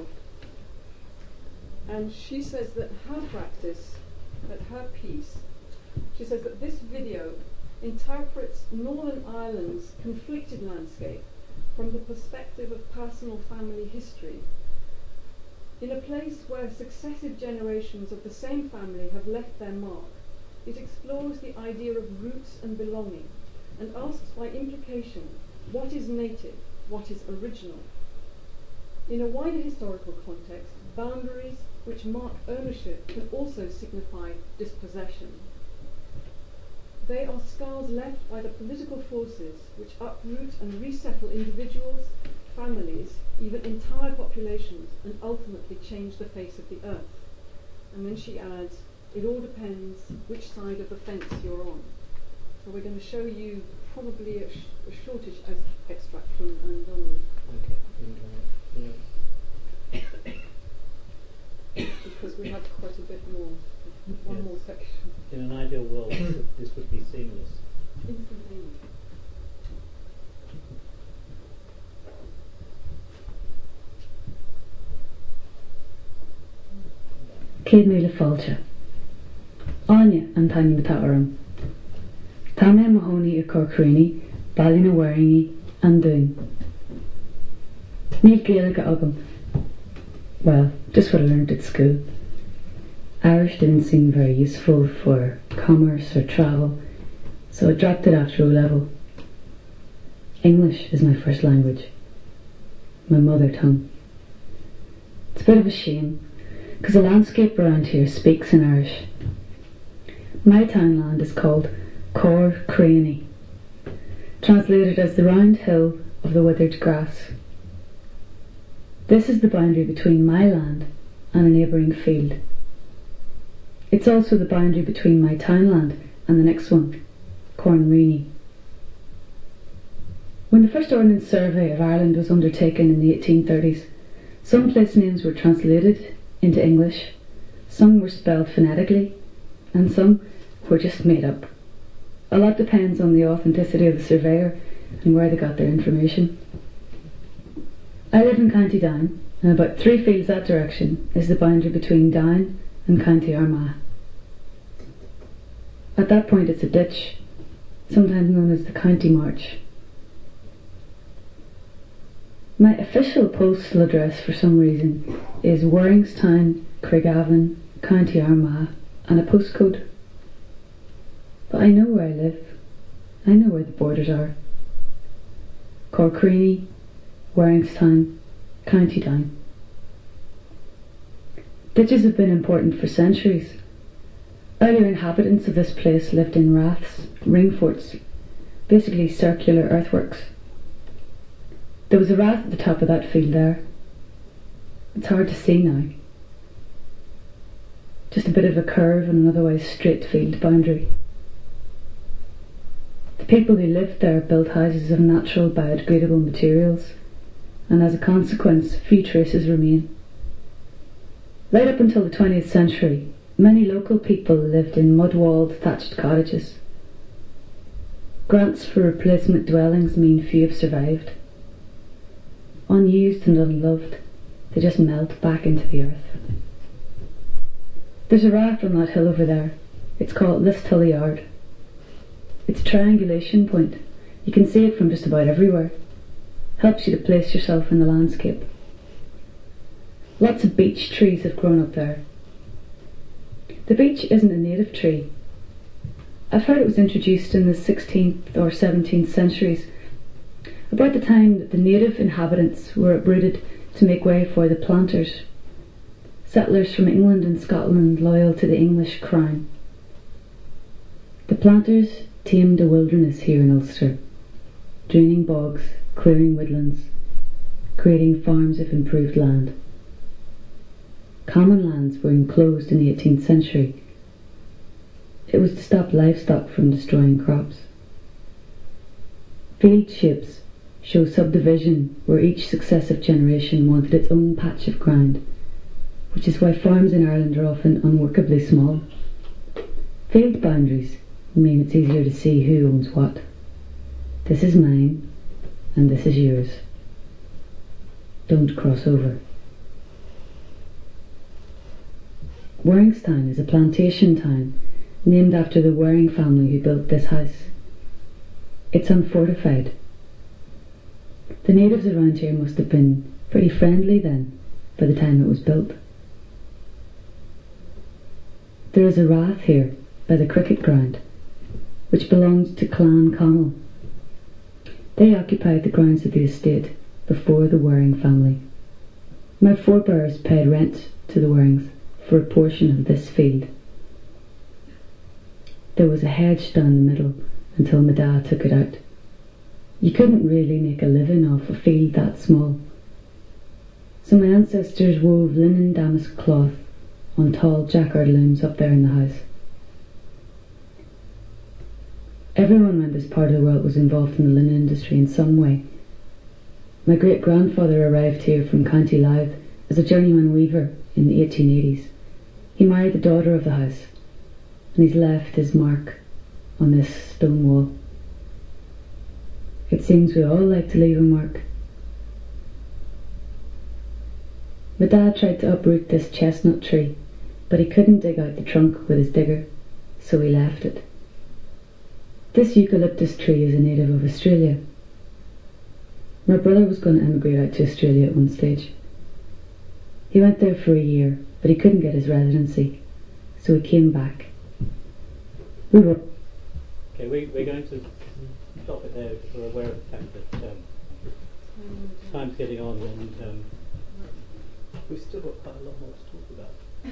And she says that her practice, that her piece, she says that this video interprets Northern Ireland's conflicted landscape from the perspective of personal family history. In a place where successive generations of the same family have left their mark, it explores the idea of roots and belonging, and asks by implication, what is native, what is original? In a wider historical context, boundaries which mark ownership can also signify dispossession. They are scars left by the political forces which uproot and resettle individuals, families, even entire populations, and ultimately change the face of the earth. And then she adds, it all depends which side of the fence you're on. So we're going to show you probably a shortish extract from Anne Donnelly. Okay. Because we have quite a bit more, one more section. In an ideal world, this would be seamless. Instantaneous. Céad míle fáilte. Áine an taine mata orm. Tá mé mahónaí a Corcraoiní, Ballina Waringi an Dún. Níl Gaeilge agam. Well, just what I learned at school. Irish didn't seem very useful for commerce or travel, so I dropped it after O-level. English is my first language, my mother tongue. It's a bit of a shame, because the landscape around here speaks in Irish. My townland is called Cor Creaney, translated as the round hill of the withered grass. This is the boundary between my land and a neighbouring field. It's also the boundary between my townland and the next one, Cornreany. When the first Ordnance Survey of Ireland was undertaken in the 1830s, some place names were translated into English, some were spelled phonetically, and some were just made up. A lot depends on the authenticity of the surveyor and where they got their information. I live in County Down, and about 3 fields that direction is the boundary between Down and County Armagh. At that point it's a ditch, sometimes known as the County March. My official postal address for some reason is Warringstown, Craigavon, County Armagh, and a postcode. But I know where I live. I know where the borders are. Corcreany, Warringstown, County Down. Ditches have been important for centuries. Earlier inhabitants of this place lived in raths, ring forts, basically circular earthworks. There was a rath at the top of that field there. It's hard to see now. Just a bit of a curve and an otherwise straight field boundary. The people who lived there built houses of natural biodegradable materials, and as a consequence few traces remain. Right up until the 20th century, many local people lived in mud-walled thatched cottages. Grants for replacement dwellings mean few have survived. Unused and unloved, they just melt back into the earth. There's a raft on that hill over there. It's called Listhill Yard. It's a triangulation point. You can see it from just about everywhere. Helps you to place yourself in the landscape. Lots of beech trees have grown up there. The beech isn't a native tree. I've heard it was introduced in the 16th or 17th centuries, about the time that the native inhabitants were uprooted to make way for the planters, settlers from England and Scotland loyal to the English crown. The planters tamed a wilderness here in Ulster, draining bogs, clearing woodlands, creating farms of improved land. Common lands were enclosed in the 18th century. It was to stop livestock from destroying crops. Field shapes show subdivision where each successive generation wanted its own patch of ground, which is why farms in Ireland are often unworkably small. Field boundaries mean it's easier to see who owns what. This is mine, and this is yours. Don't cross over. Warringstown is a plantation town named after the Waring family who built this house. It's unfortified. The natives around here must have been pretty friendly then, by the time it was built. There is a rath here by the cricket ground, which belonged to Clan Connell. They occupied the grounds of the estate before the Waring family. My forebears paid rent to the Warings for a portion of this field. There was a hedge down the middle until my dad took it out. You couldn't really make a living off a field that small. So my ancestors wove linen damask cloth on tall jacquard looms up there in the house. Everyone around this part of the world was involved in the linen industry in some way. My great-grandfather arrived here from County Louth as a journeyman weaver in the 1880s. He married the daughter of the house, and he's left his mark on this stone wall. It seems we all like to leave a mark. My dad tried to uproot this chestnut tree, but he couldn't dig out the trunk with his digger, so he left it. This eucalyptus tree is a native of Australia. My brother was going to emigrate out to Australia at one stage. He went there for a year, but he couldn't get his residency, so he came back. Okay, we're going to stop it there because we're aware of the fact that time's getting on, and We've still got quite a lot more to talk about.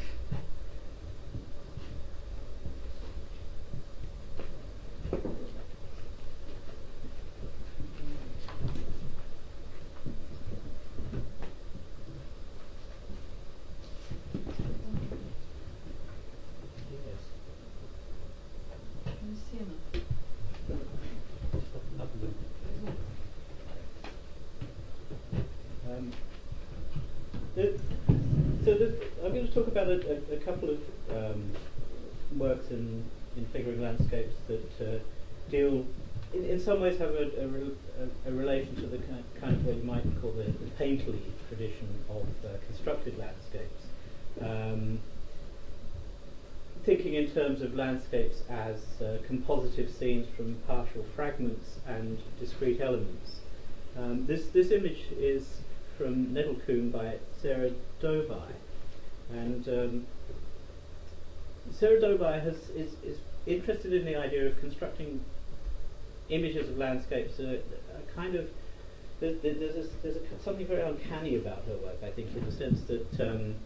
I'm going to talk about a couple of works in figuring landscapes that deal, in some ways, have a relation to the kind of what you might call the painterly tradition of constructed landscapes. Thinking in terms of landscapes as compositive scenes from partial fragments and discrete elements. This image is from Nettlecombe by Sarah Doby, and Sarah Doby is interested in the idea of constructing images of landscapes. A kind of there's something very uncanny about her work, I think, in the sense that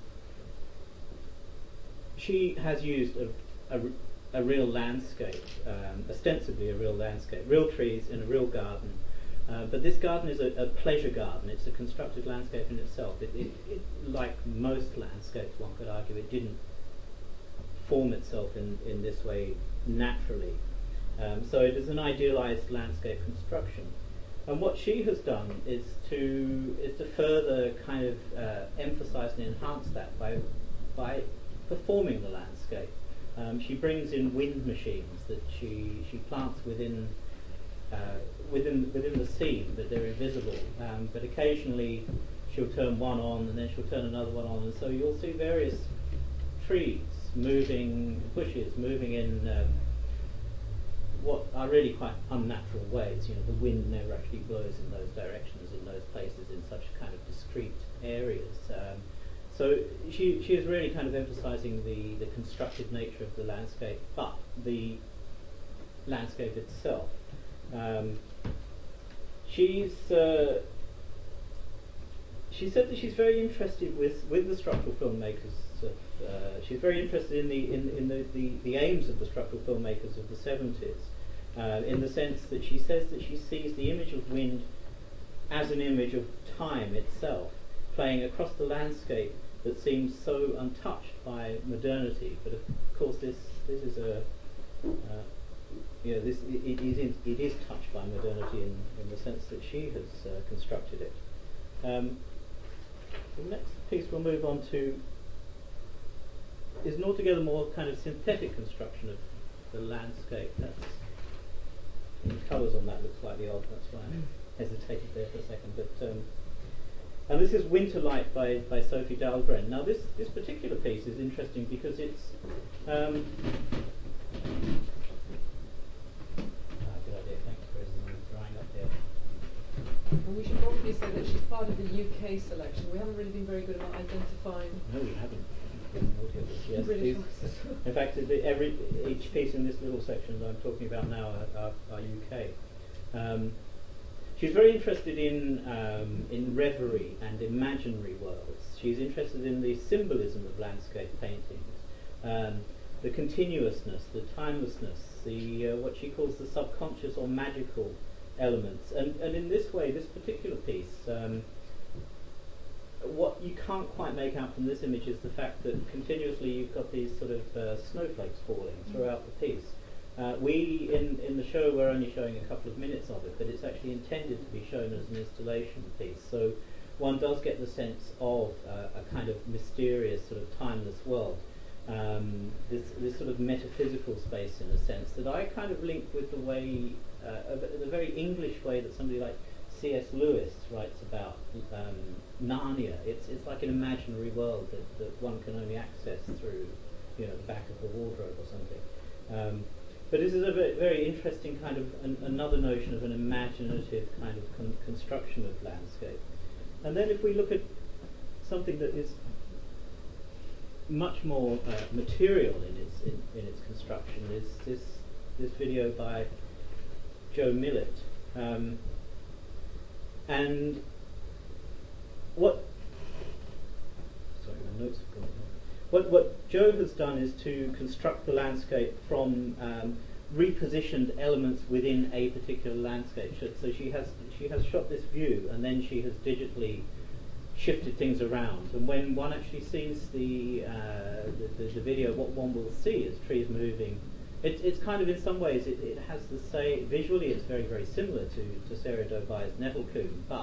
she has used a real landscape, ostensibly a real landscape, real trees in a real garden. But this garden is a pleasure garden. It's a constructed landscape in itself. It, like most landscapes, one could argue, it didn't form itself in this way naturally. So it is an idealized landscape construction. And what she has done is to further kind of emphasize and enhance that by performing the landscape. She brings in wind machines that she plants within the scene, but they're invisible. But occasionally she'll turn one on, and then she'll turn another one on, and so you'll see various trees moving, bushes moving in what are really quite unnatural ways. You know, the wind never actually blows in those directions, in those places, in such kind of discrete areas. So she is really kind of emphasizing the constructed nature of the landscape, but the landscape itself. She said that she's very interested with the structural filmmakers. She's very interested in the aims of the structural filmmakers of the 70s, in the sense that she says that she sees the image of wind as an image of time itself, playing across the landscape that seems so untouched by modernity. But of course, this is it is touched by modernity in the sense that she has constructed it. The next piece we'll move on to is an altogether more kind of synthetic construction of the landscape. The colours on that look slightly odd, that's why I hesitated there for a second. But and this is Winterlight by Sophie Dahlgren. Now this particular piece is interesting because it's And we should probably say that she's part of the UK selection. We haven't really been very good about identifying. No, we haven't. Yes, British in fact, each piece in this little section that I'm talking about now are UK. She's very interested in reverie and imaginary worlds. She's interested in the symbolism of landscape paintings, the continuousness, the timelessness, the what she calls the subconscious or magical elements. And in this way, this particular piece, what you can't quite make out from this image is the fact that continuously you've got these sort of snowflakes falling throughout the piece. We, in the show, we're only showing a couple of minutes of it, but it's actually intended to be shown as an installation piece. So one does get the sense of a kind of mysterious, sort of timeless world. This sort of metaphysical space, in a sense, that I kind of link with the way, the very English way that somebody like C.S. Lewis writes about Narnia. It's like an imaginary world that one can only access through, the back of the wardrobe or something. But this is a very interesting kind of another notion of an imaginative kind of construction of landscape. And then if we look at something that is much more material in its construction, is this video by Joe Millett. And what sorry, my notes have gone. What Jo has done is to construct the landscape from repositioned elements within a particular landscape. So she has shot this view, and then she has digitally shifted things around. And when one actually sees the video, what one will see is trees moving. It's kind of, in some ways, it has the same visually. It's very, very similar to Sarah Dobai's Nettlecoombe, but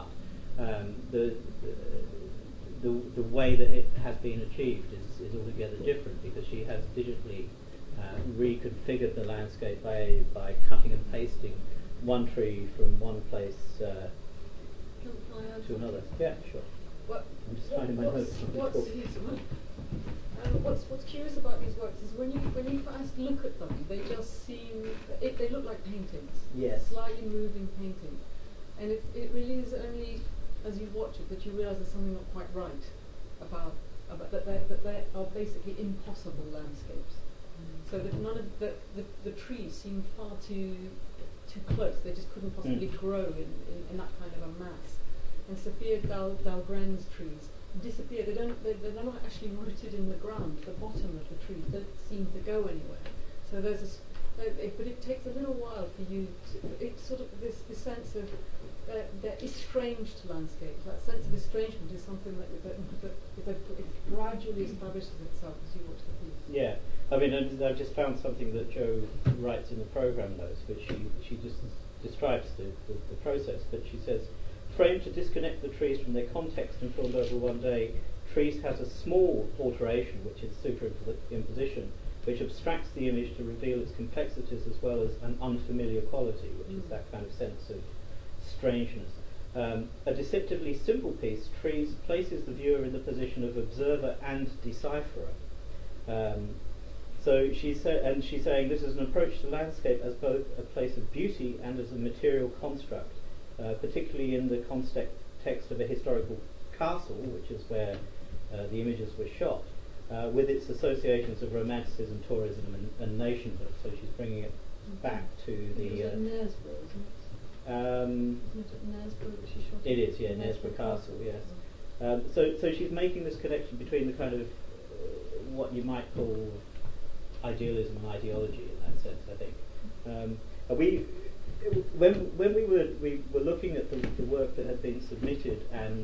the way that it has been achieved is altogether different, because she has digitally reconfigured the landscape by cutting and pasting one tree from one place to another. Yeah, sure. I'm just finding my notes. What's curious about these works is when you first look at them, they just seem they look like paintings. Yes. Slightly moving paintings, and it really is only as you watch it that you realise there's something not quite right about that they are basically impossible landscapes. So that none of the trees seem far too close. They just couldn't possibly grow in that kind of a mass. And Sophia Dahlgren's trees disappear. They're not actually rooted in the ground. The bottom of the trees don't seem to go anywhere. So there's but it takes a little while for you to. It's sort of this sense of they're estranged landscapes. That sense of estrangement is something that gradually establishes itself as you watch the piece. Yeah, I mean, I've just found something that Jo writes in the program notes, which she just describes the process. But she says, framed to disconnect the trees from their context and filmed over one day, Trees has a small alteration, which is superimposition, which abstracts the image to reveal its complexities as well as an unfamiliar quality, which is that kind of sense of strangeness. A deceptively simple piece, Trees places the viewer in the position of observer and decipherer. So she's saying this is an approach to landscape as both a place of beauty and as a material construct, particularly in the context of a historical castle, which is where the images were shot, with its associations of romanticism, tourism, and nationhood. So she's bringing it back to the. It was at Knaresborough, isn't it? Isn't it at Knaresborough that she shot it? It is, yeah, Knaresborough Castle, yes. So she's making this connection between the kind of what you might call idealism and ideology in that sense, I think. When we were looking at the work that had been submitted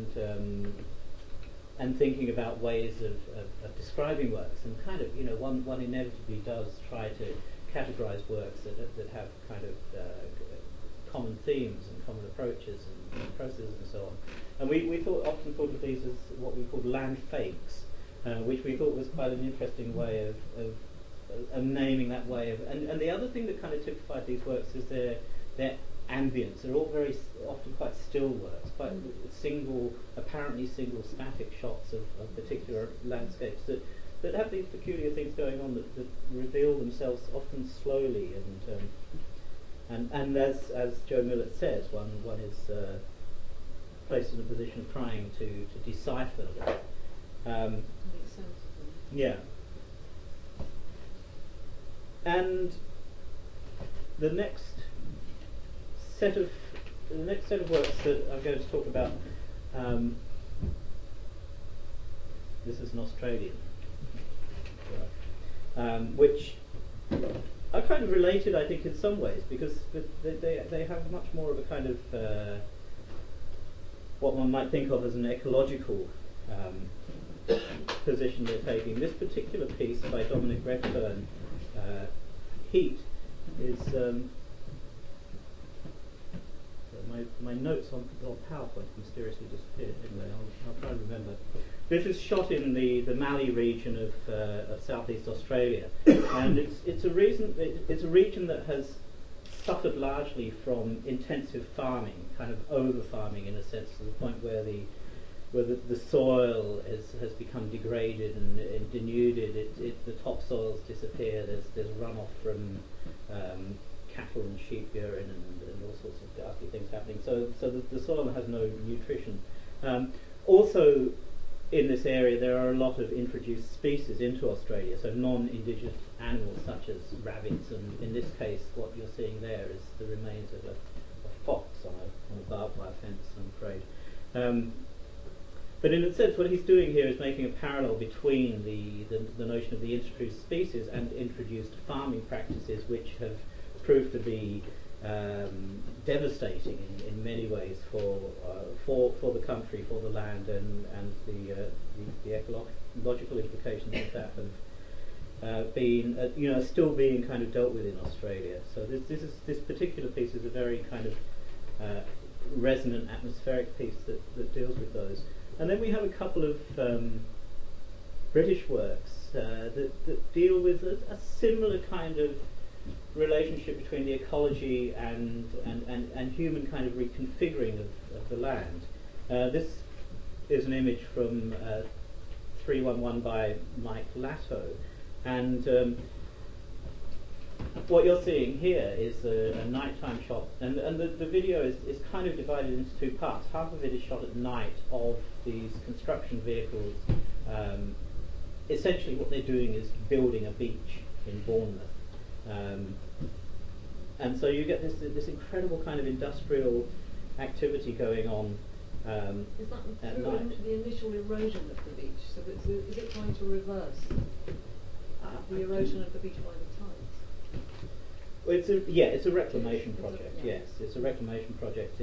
and thinking about ways of describing works, and kind of, one inevitably does try to categorize works that have kind of common themes and common approaches and processes and so on. And we often thought of these as what we called land fakes, which we thought was quite an interesting way of naming that way of. And the other thing that kind of typified these works is their ambience. They're all very often quite still works, quite apparently single static shots of particular landscapes that have these peculiar things going on that reveal themselves often slowly and as Jo Millett says, one is placed in a position of trying to decipher them. Makes sense. Yeah. And the next set of works that I'm going to talk about, this is an Australian, which are kind of related, I think, in some ways, because they have much more of a kind of what one might think of as an ecological position they're taking. This particular piece by Dominic Redfern, Heat, is my notes on PowerPoint mysteriously disappeared. Anyway, I'll try and remember. This is shot in the Mallee region of southeast Australia, and it's a region that has suffered largely from intensive farming, kind of over farming in a sense, to the point where the soil has become degraded and denuded. The topsoils disappear. There's runoff from cattle and sheep urine and all sorts of ghastly things happening. So the soil has no nutrition. Also, in this area, there are a lot of introduced species into Australia, so non-indigenous animals such as rabbits, and in this case, what you're seeing there is the remains of a fox on a barbed wire fence, I'm afraid. But in a sense, what he's doing here is making a parallel between the notion of the introduced species and introduced farming practices, which have proved to be devastating in many ways for the country, for the land, and the ecological implications of that have been still being kind of dealt with in Australia. So this particular piece is a very kind of resonant atmospheric piece that deals with those. And then we have a couple of British works that deal with a similar kind of relationship between the ecology and human kind of reconfiguring of the land. This is an image from 311 by Mike Latto, and what you're seeing here is a nighttime shot, and the video is kind of divided into two parts. Half of it is shot at night of these construction vehicles. Essentially what they're doing is building a beach in Bournemouth. And so you get this incredible kind of industrial activity going on Is that at through night. the initial erosion of the beach? So is it trying to reverse the erosion of the beach by the tides? Well, it's a reclamation project. Yeah. Yes, it's a reclamation project,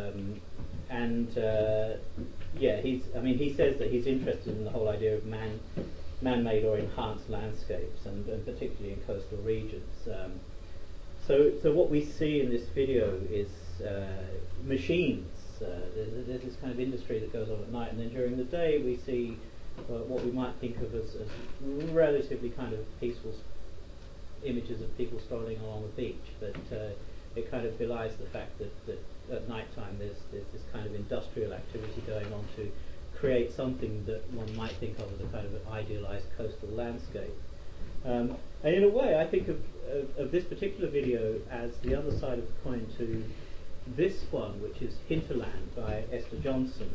he says that he's interested in the whole idea of man-made or enhanced landscapes, and particularly in coastal regions. So what we see in this video is machines. There's this kind of industry that goes on at night, and then during the day we see what we might think of as relatively kind of peaceful images of people strolling along the beach, but it kind of belies the fact that at night time there's this kind of industrial activity going on to create something that one might think of as a kind of an idealized coastal landscape. And in a way I think of this particular video as the other side of the coin to this one, which is Hinterland by Esther Johnson.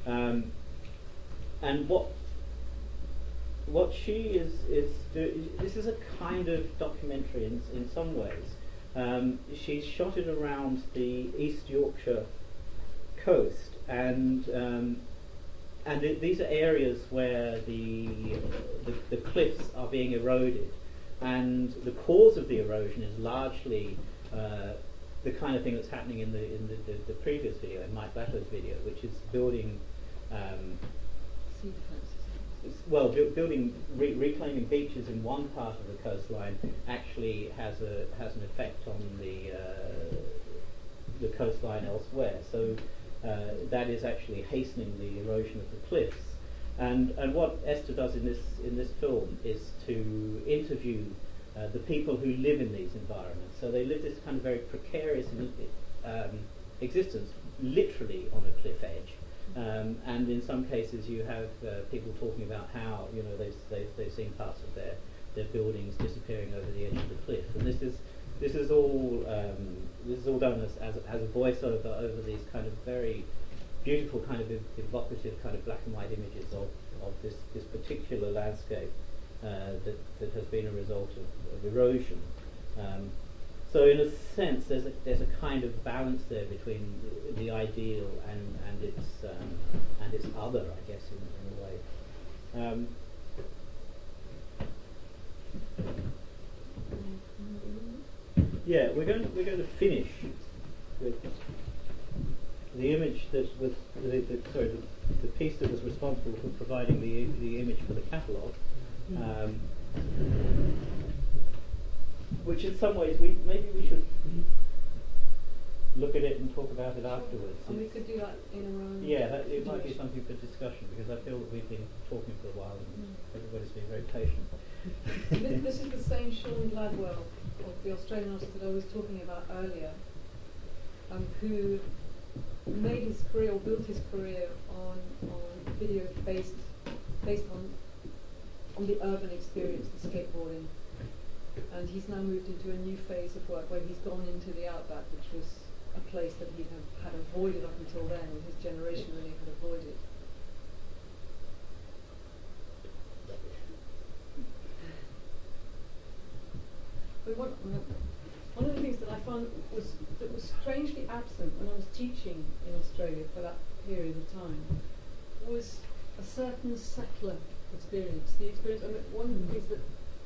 And what she is doing, this is a kind of documentary in some ways. She's shot it around the East Yorkshire coast, and these are areas where the cliffs are being eroded, and the cause of the erosion is largely the kind of thing that's happening in the previous video, in Mike Latto's video, which is building Sea defences. reclaiming beaches in one part of the coastline actually has an effect on the coastline elsewhere. So that is actually hastening the erosion of the cliffs. And what Esther does in this film is to interview the people who live in these environments. So they live this kind of very precarious existence, literally on a cliff edge. And in some cases you have people talking about how they've seen parts of their buildings disappearing over the edge of the cliff, and this is all done as a voiceover over these kind of very beautiful kind of evocative kind of black and white images of this particular landscape that has been a result of erosion. So in a sense, there's a kind of balance there between the ideal and its other, I guess, in a way. We're going to finish with the image that was the piece that was responsible for providing the image for the catalogue. Which in some ways maybe we should look at it and talk about it afterwards. And we could do that in a row. Yeah, it might be something for discussion, because I feel that we've been talking for a while and everybody's been very patient. This is the same Sean Gladwell of the Australian artist that I was talking about earlier, who made his career or built his career on video based on the urban experience, the skateboarding. And he's now moved into a new phase of work where he's gone into the outback, which was a place that he had avoided up until then, and his generation really had avoided. But one of the things that I found was strangely absent when I was teaching in Australia for that period of time was a certain settler experience. The experience, I mean, one of the things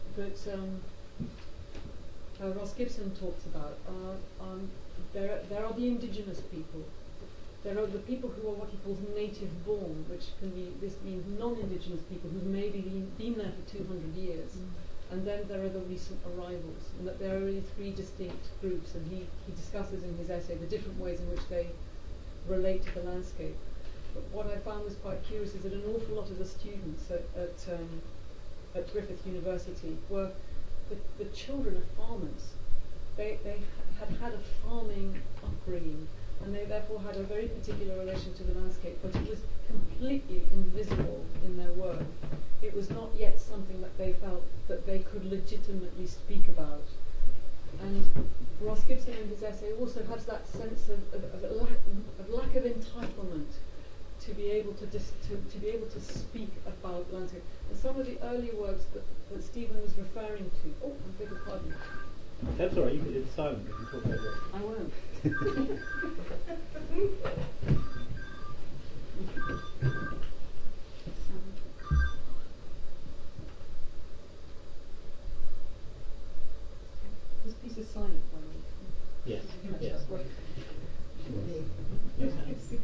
that Ross Gibson talks about are there are the indigenous people. There are the people who are what he calls native born, which this means non-indigenous people who've maybe been there for 200 years. And then there are the recent arrivals, and that there are really three distinct groups, and he discusses in his essay the different ways in which they relate to the landscape. But what I found was quite curious is that an awful lot of the students at Griffith University were the children of farmers. They had a farming upbringing, and they therefore had a very particular relation to the landscape, but it was completely invisible in their work. It was not yet something that they felt that they could legitimately speak about. And Ross Gibson in his essay also has that sense of lack of entitlement to be able to be able to speak about landscape. And some of the early works that Stephen was referring to. Oh, I beg your pardon. That's all right. It's silent. You can talk over it. I won't. This piece is silent, by the way. Yes. Yes. Right. Yes.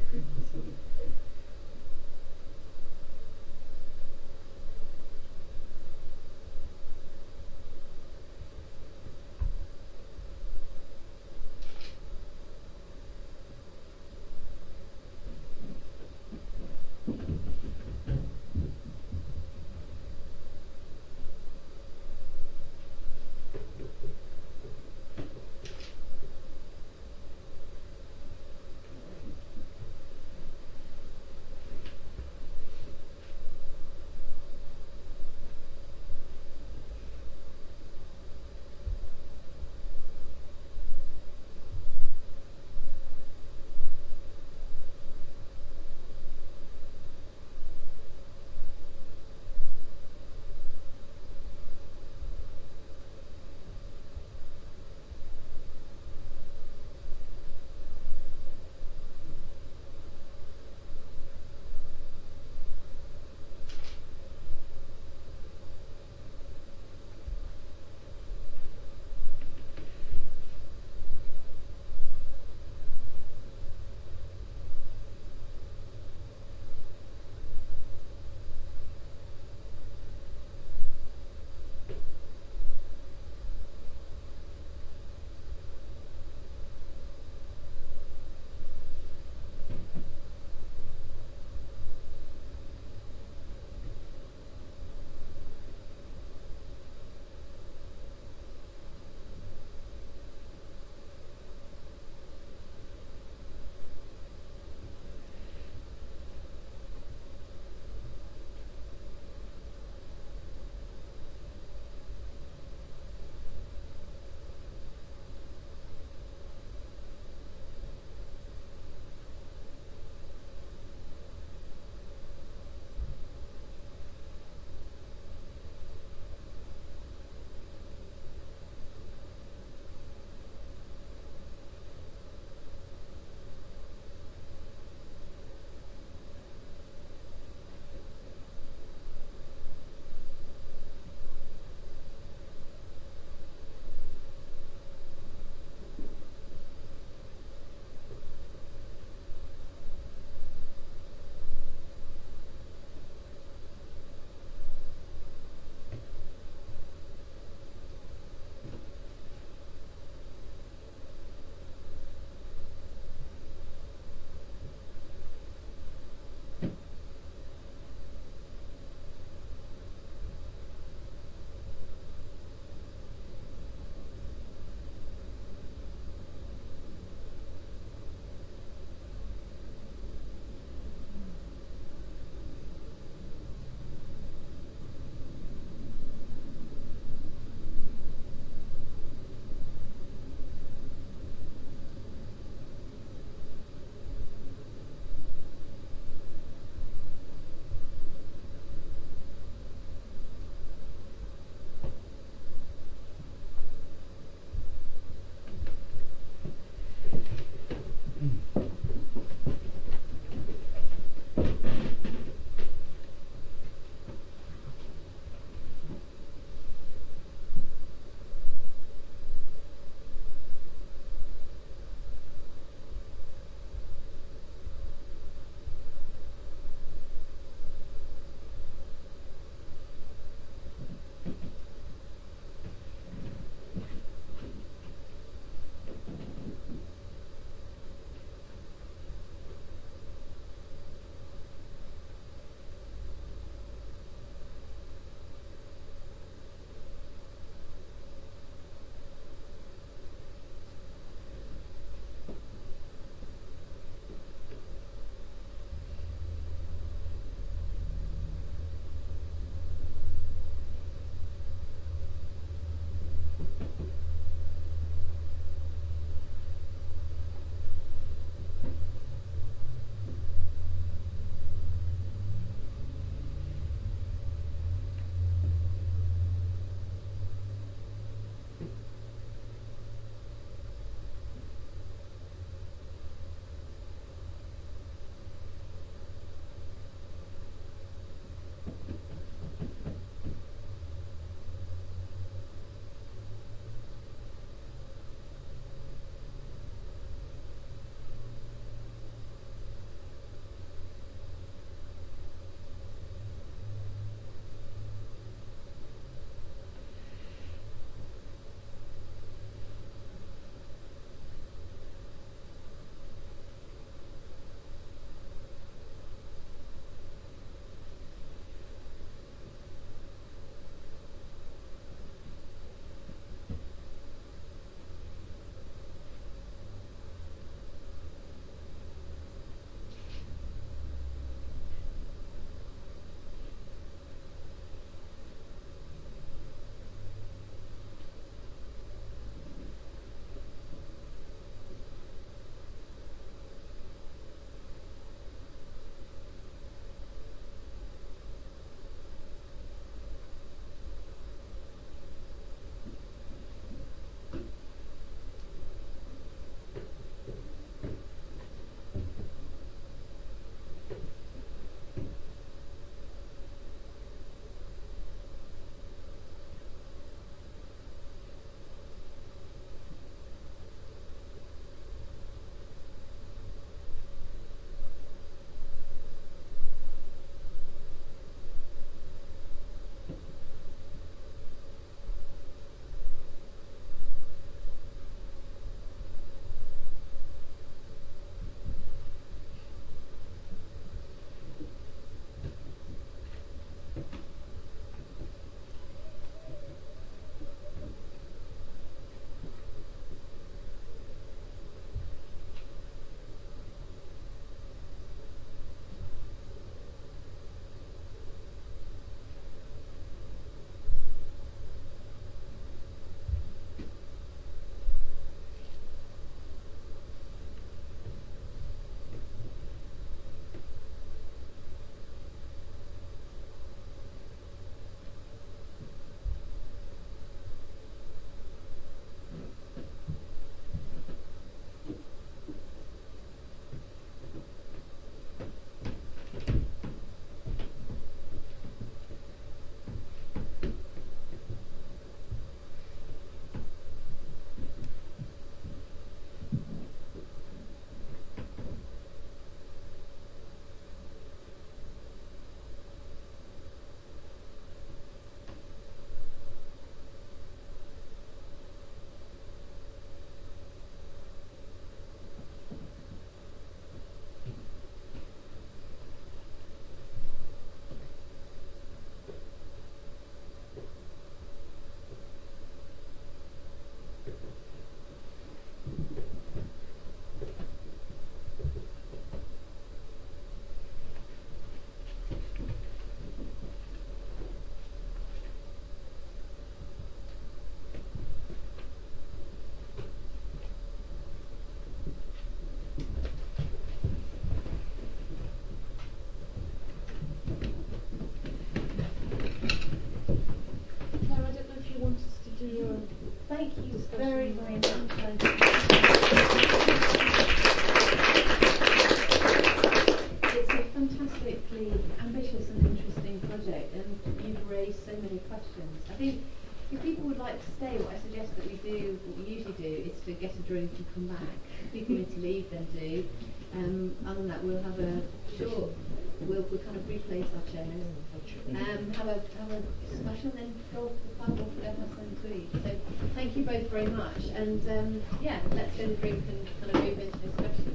leave, then do. Other than that, we'll have a short. We'll kind of replace our chairs. Have a discussion, then go off the pub or whatever to eat. So thank you both very much, and yeah, let's go and drink and kind of move into discussion.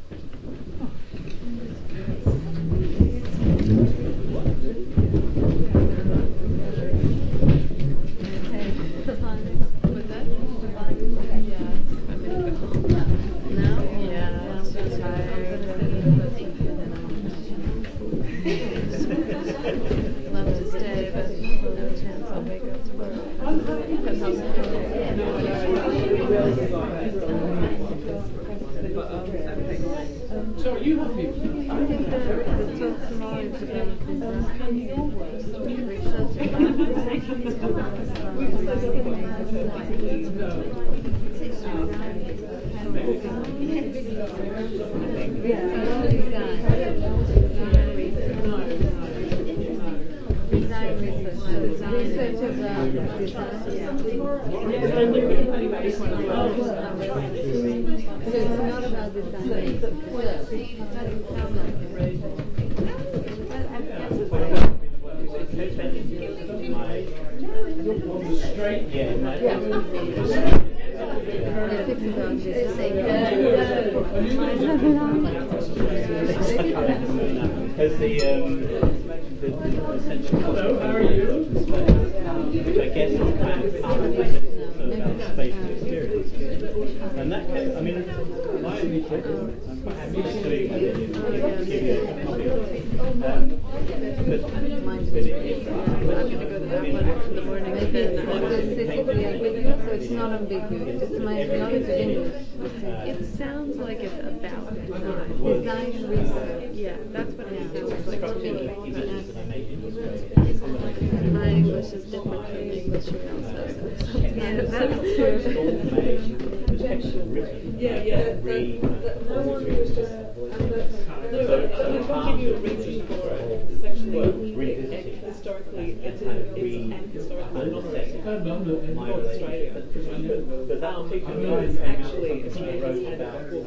Love to stay, but no chance I'll wake up tomorrow. So are you happy? I think the talk tomorrow is about So it's not about design. Straight, yeah. Because the essential concept of which I guess is kind of part of it, but it's also about spatial experience. And that can, I mean, my only thought is I'm quite happy to give you a copy of it. I'm going to go to that one in the morning. It's specifically ambiguous, so it's not ambiguous. It's my knowledge of English. It sounds like it's about design. Design research. Yeah, that's what it sounds like to me. My English is different from the English you also. Yeah, that's true. Yeah. No one was just. No, I can't give you a reason for it. It's actually historically, it's historically not Australia. Actually, Australia has had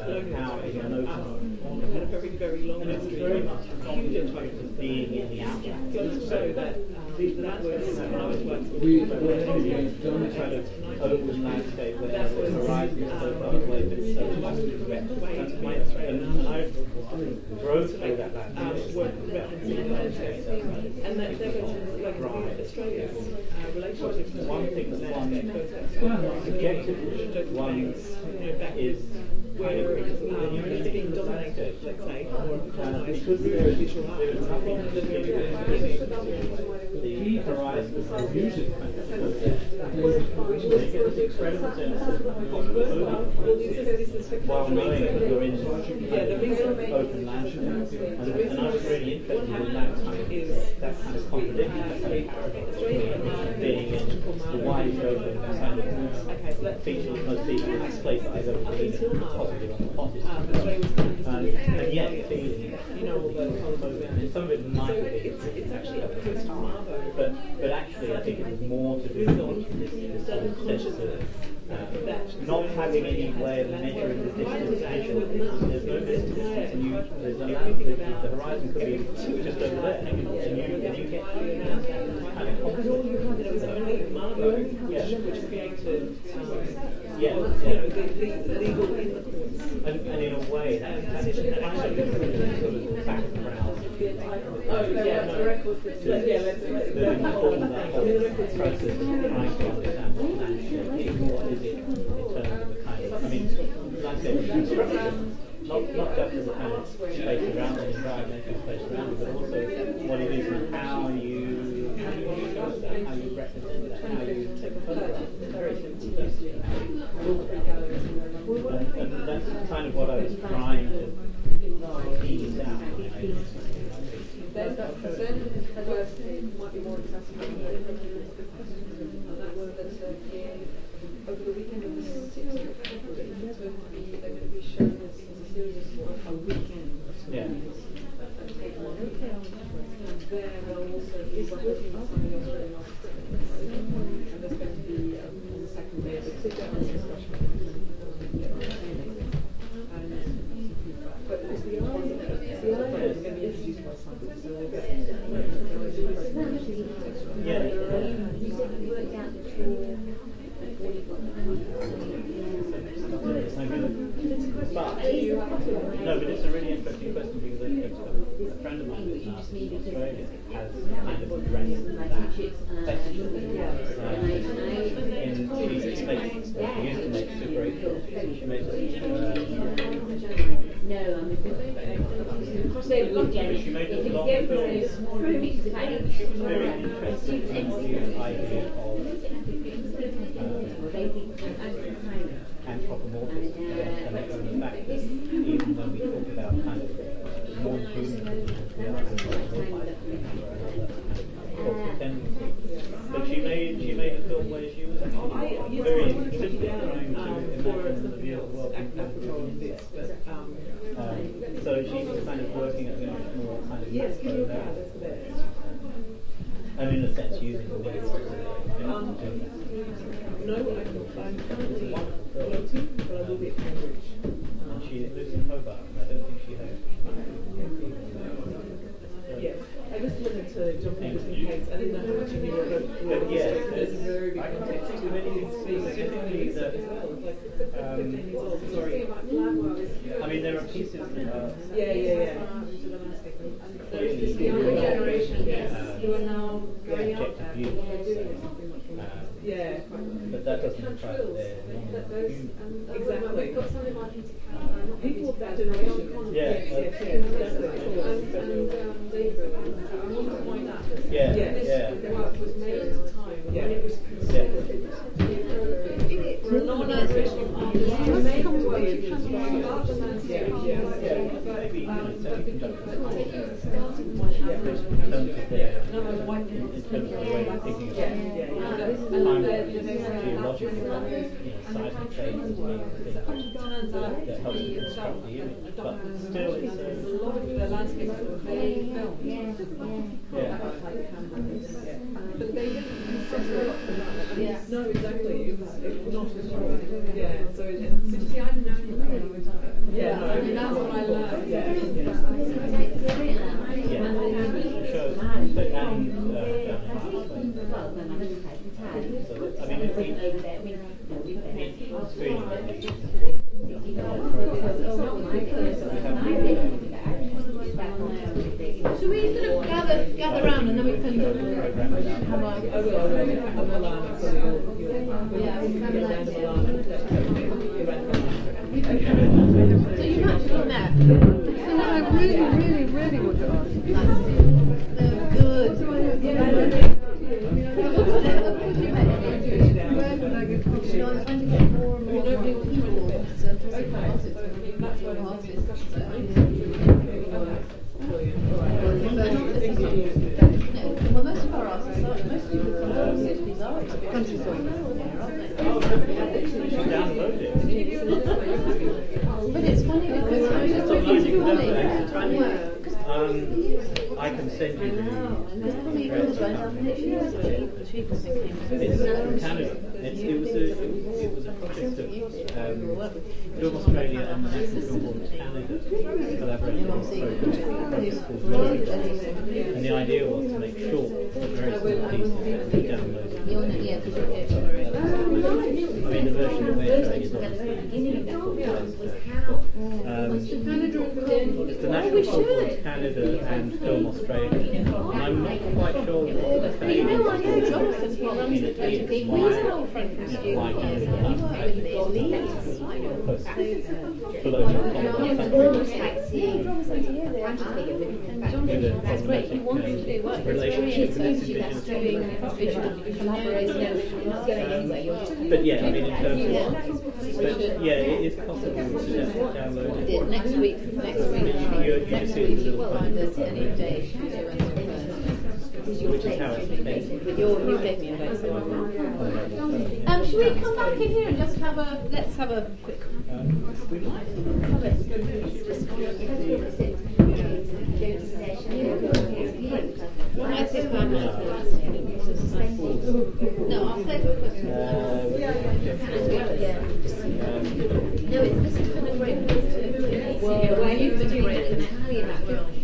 a very, very long history of computer types of being in the outlet. Goes to show that that was when I was working kind of open landscape where the horizon is so far away, but it's so much and I drove through that landscape. And that Australia's relationship to one thing that's subjectively, one is where it's being dominated, let's say, or colonised through visual art. The horizon is music while knowing that you're in open landscape. And I was really interested in that kind of contradiction being in the wide open kind of featureless, most featureless place that I've ever been in, possibly on the hottest. And yet feeling, some of it might have been, it's actually a post-Marvo. but actually I think it was more to do with this sort of sense of not having any way of measuring the distance visually. There's no distance, and the horizon could be just over there, and you get kind of confident. It was only Marvo which created the legal in the courts. And in a way, that is kind of sort of background. The record system. That informed that whole process of trying to understand what landscape is. What is it in terms of the kind of, I mean, landscape is construction, not just as a kind of space around it, environmental space around it, but also what it is and how you show that, how you represent that, how you take a photograph. It's very simple stuff. And that's kind of what I was trying to tease out. There's that concern that might be more accessible. And that was that over the weekend of the 6th of February, they're going to be shown as a series of a weekend of screenings. And there will also be representing some of the Australian artists. And there's going to be on the second day a sit-down discussion. And No, but it's a really interesting question because a friend of mine who's now in Australia has kind of addressed that question. She used to make Super 8 films. She made but she made a lot of films. She was very interested in the idea of anthropomorphism and the fact that even when we talk about kind of more human, we are anthropomorphizing tendency. But she made a film where she was very explicitly trying to imagine the view of the world in terms of insects. So she was kind of working at a much more kind of macro level. And in a sense using the media to no, I'm currently floating, but I will be at Cambridge. And she lives in Hobart. I don't think she has. Yes, I just wanted to jump in just in case. I didn't know how much you knew about there's a very big context to many specifically that as well. It's like 15 years old. Sorry. I mean, there are pieces that are. Yeah. There is this younger generation who are now going out there. Yeah. But that doesn't imply that they're exactly. We've got something like people of that generation. Yes, exactly. And David, I want to point out that this work was made at a time when it was considered. For a non-Aboriginal artist, to make work about the landscape, but because I think it was a starting point of Aboriginal no, white people. In terms of the way they're thinking about geological seismic changes that helps to construct the image. But still, it's a lot of the landscapes that were filmed. But they didn't consider it. No, exactly. It was not at all. Yeah. So see, I didn't know when I was there. Yeah. No, I mean, that's what I learned. Shows that Should we sort of gather round and then we can have I So you've actually met? So now I really want to ask. Good. Well, most of our artists, most people come from cities are countryside, but it's funny because I was just looking I can send you it's from Canada. It was a project of Film Australia and the National Film Board of Canada collaborating on a project called and the idea was to make short, very small pieces that could be downloaded. I mean, the version that we're showing is it's the National Film Board of Canada and Film Australia. I'm not quite sure what the thing I know Jonathan's one of the people. He's an old friend from Stu. That's great. He wanted to do work. Relationships doing visual collaboration. Not going anywhere. But yeah, I mean, in terms of, it is possible to download it. Next week. We'll find us any day. Which is how it's made. You gave me a vote. Should we come back in here and just let's have a quick No, I'll say the question. No, this is kind of great place to well, I used to do it and tell you about it.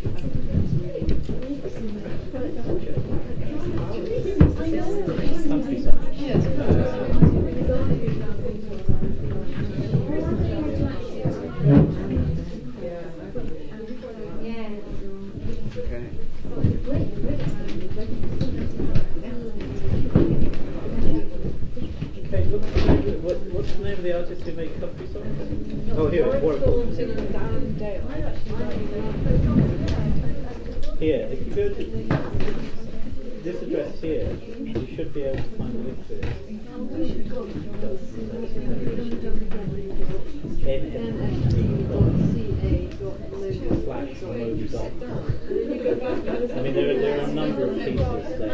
volunteers who make copies of it? Oh, here, Warwick Thornton and Darren Dale. Here, if you go to this address here, you should be able to find a link to it. nft.ca.logo.com. I mean, there are a number of pieces there.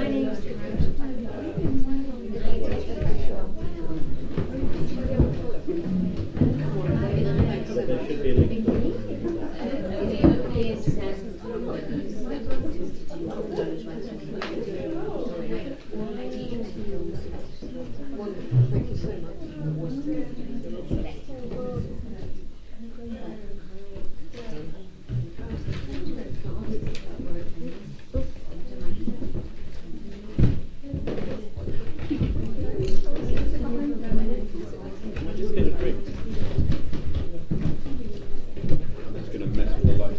But there should be a link to it. Thank you so much. I just get a drink. It's going to mess with the light.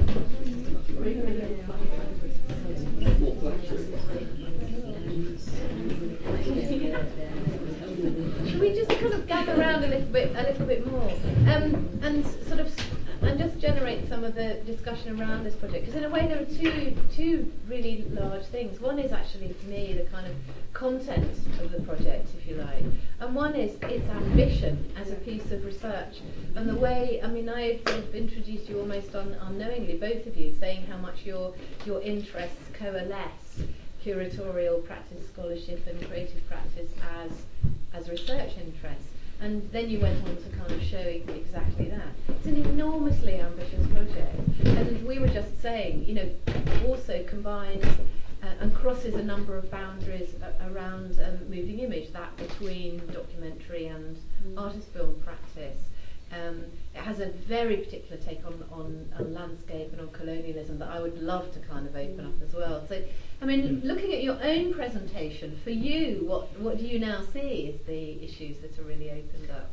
Should we just kind of gather around a little bit more, and sort of, and just generate some of the discussion around this project? Because in a way, there are two really large things. One is actually, for me, the kind of content of the project, if you like, and one is its ambition as a piece of research. And the way, I mean, I sort of introduced you almost unknowingly, both of you, saying how much your interests coalesce, curatorial practice, scholarship, and creative practice as research interests. And then you went on to kind of showing exactly that. It's an enormously ambitious project, and we were just saying, also combines and crosses a number of boundaries around moving image, that between documentary and artist film practice. It has a very particular take on landscape and on colonialism that I would love to kind of open up as well. So, I mean, looking at your own presentation, for you, what do you now see as the issues that are really opened up?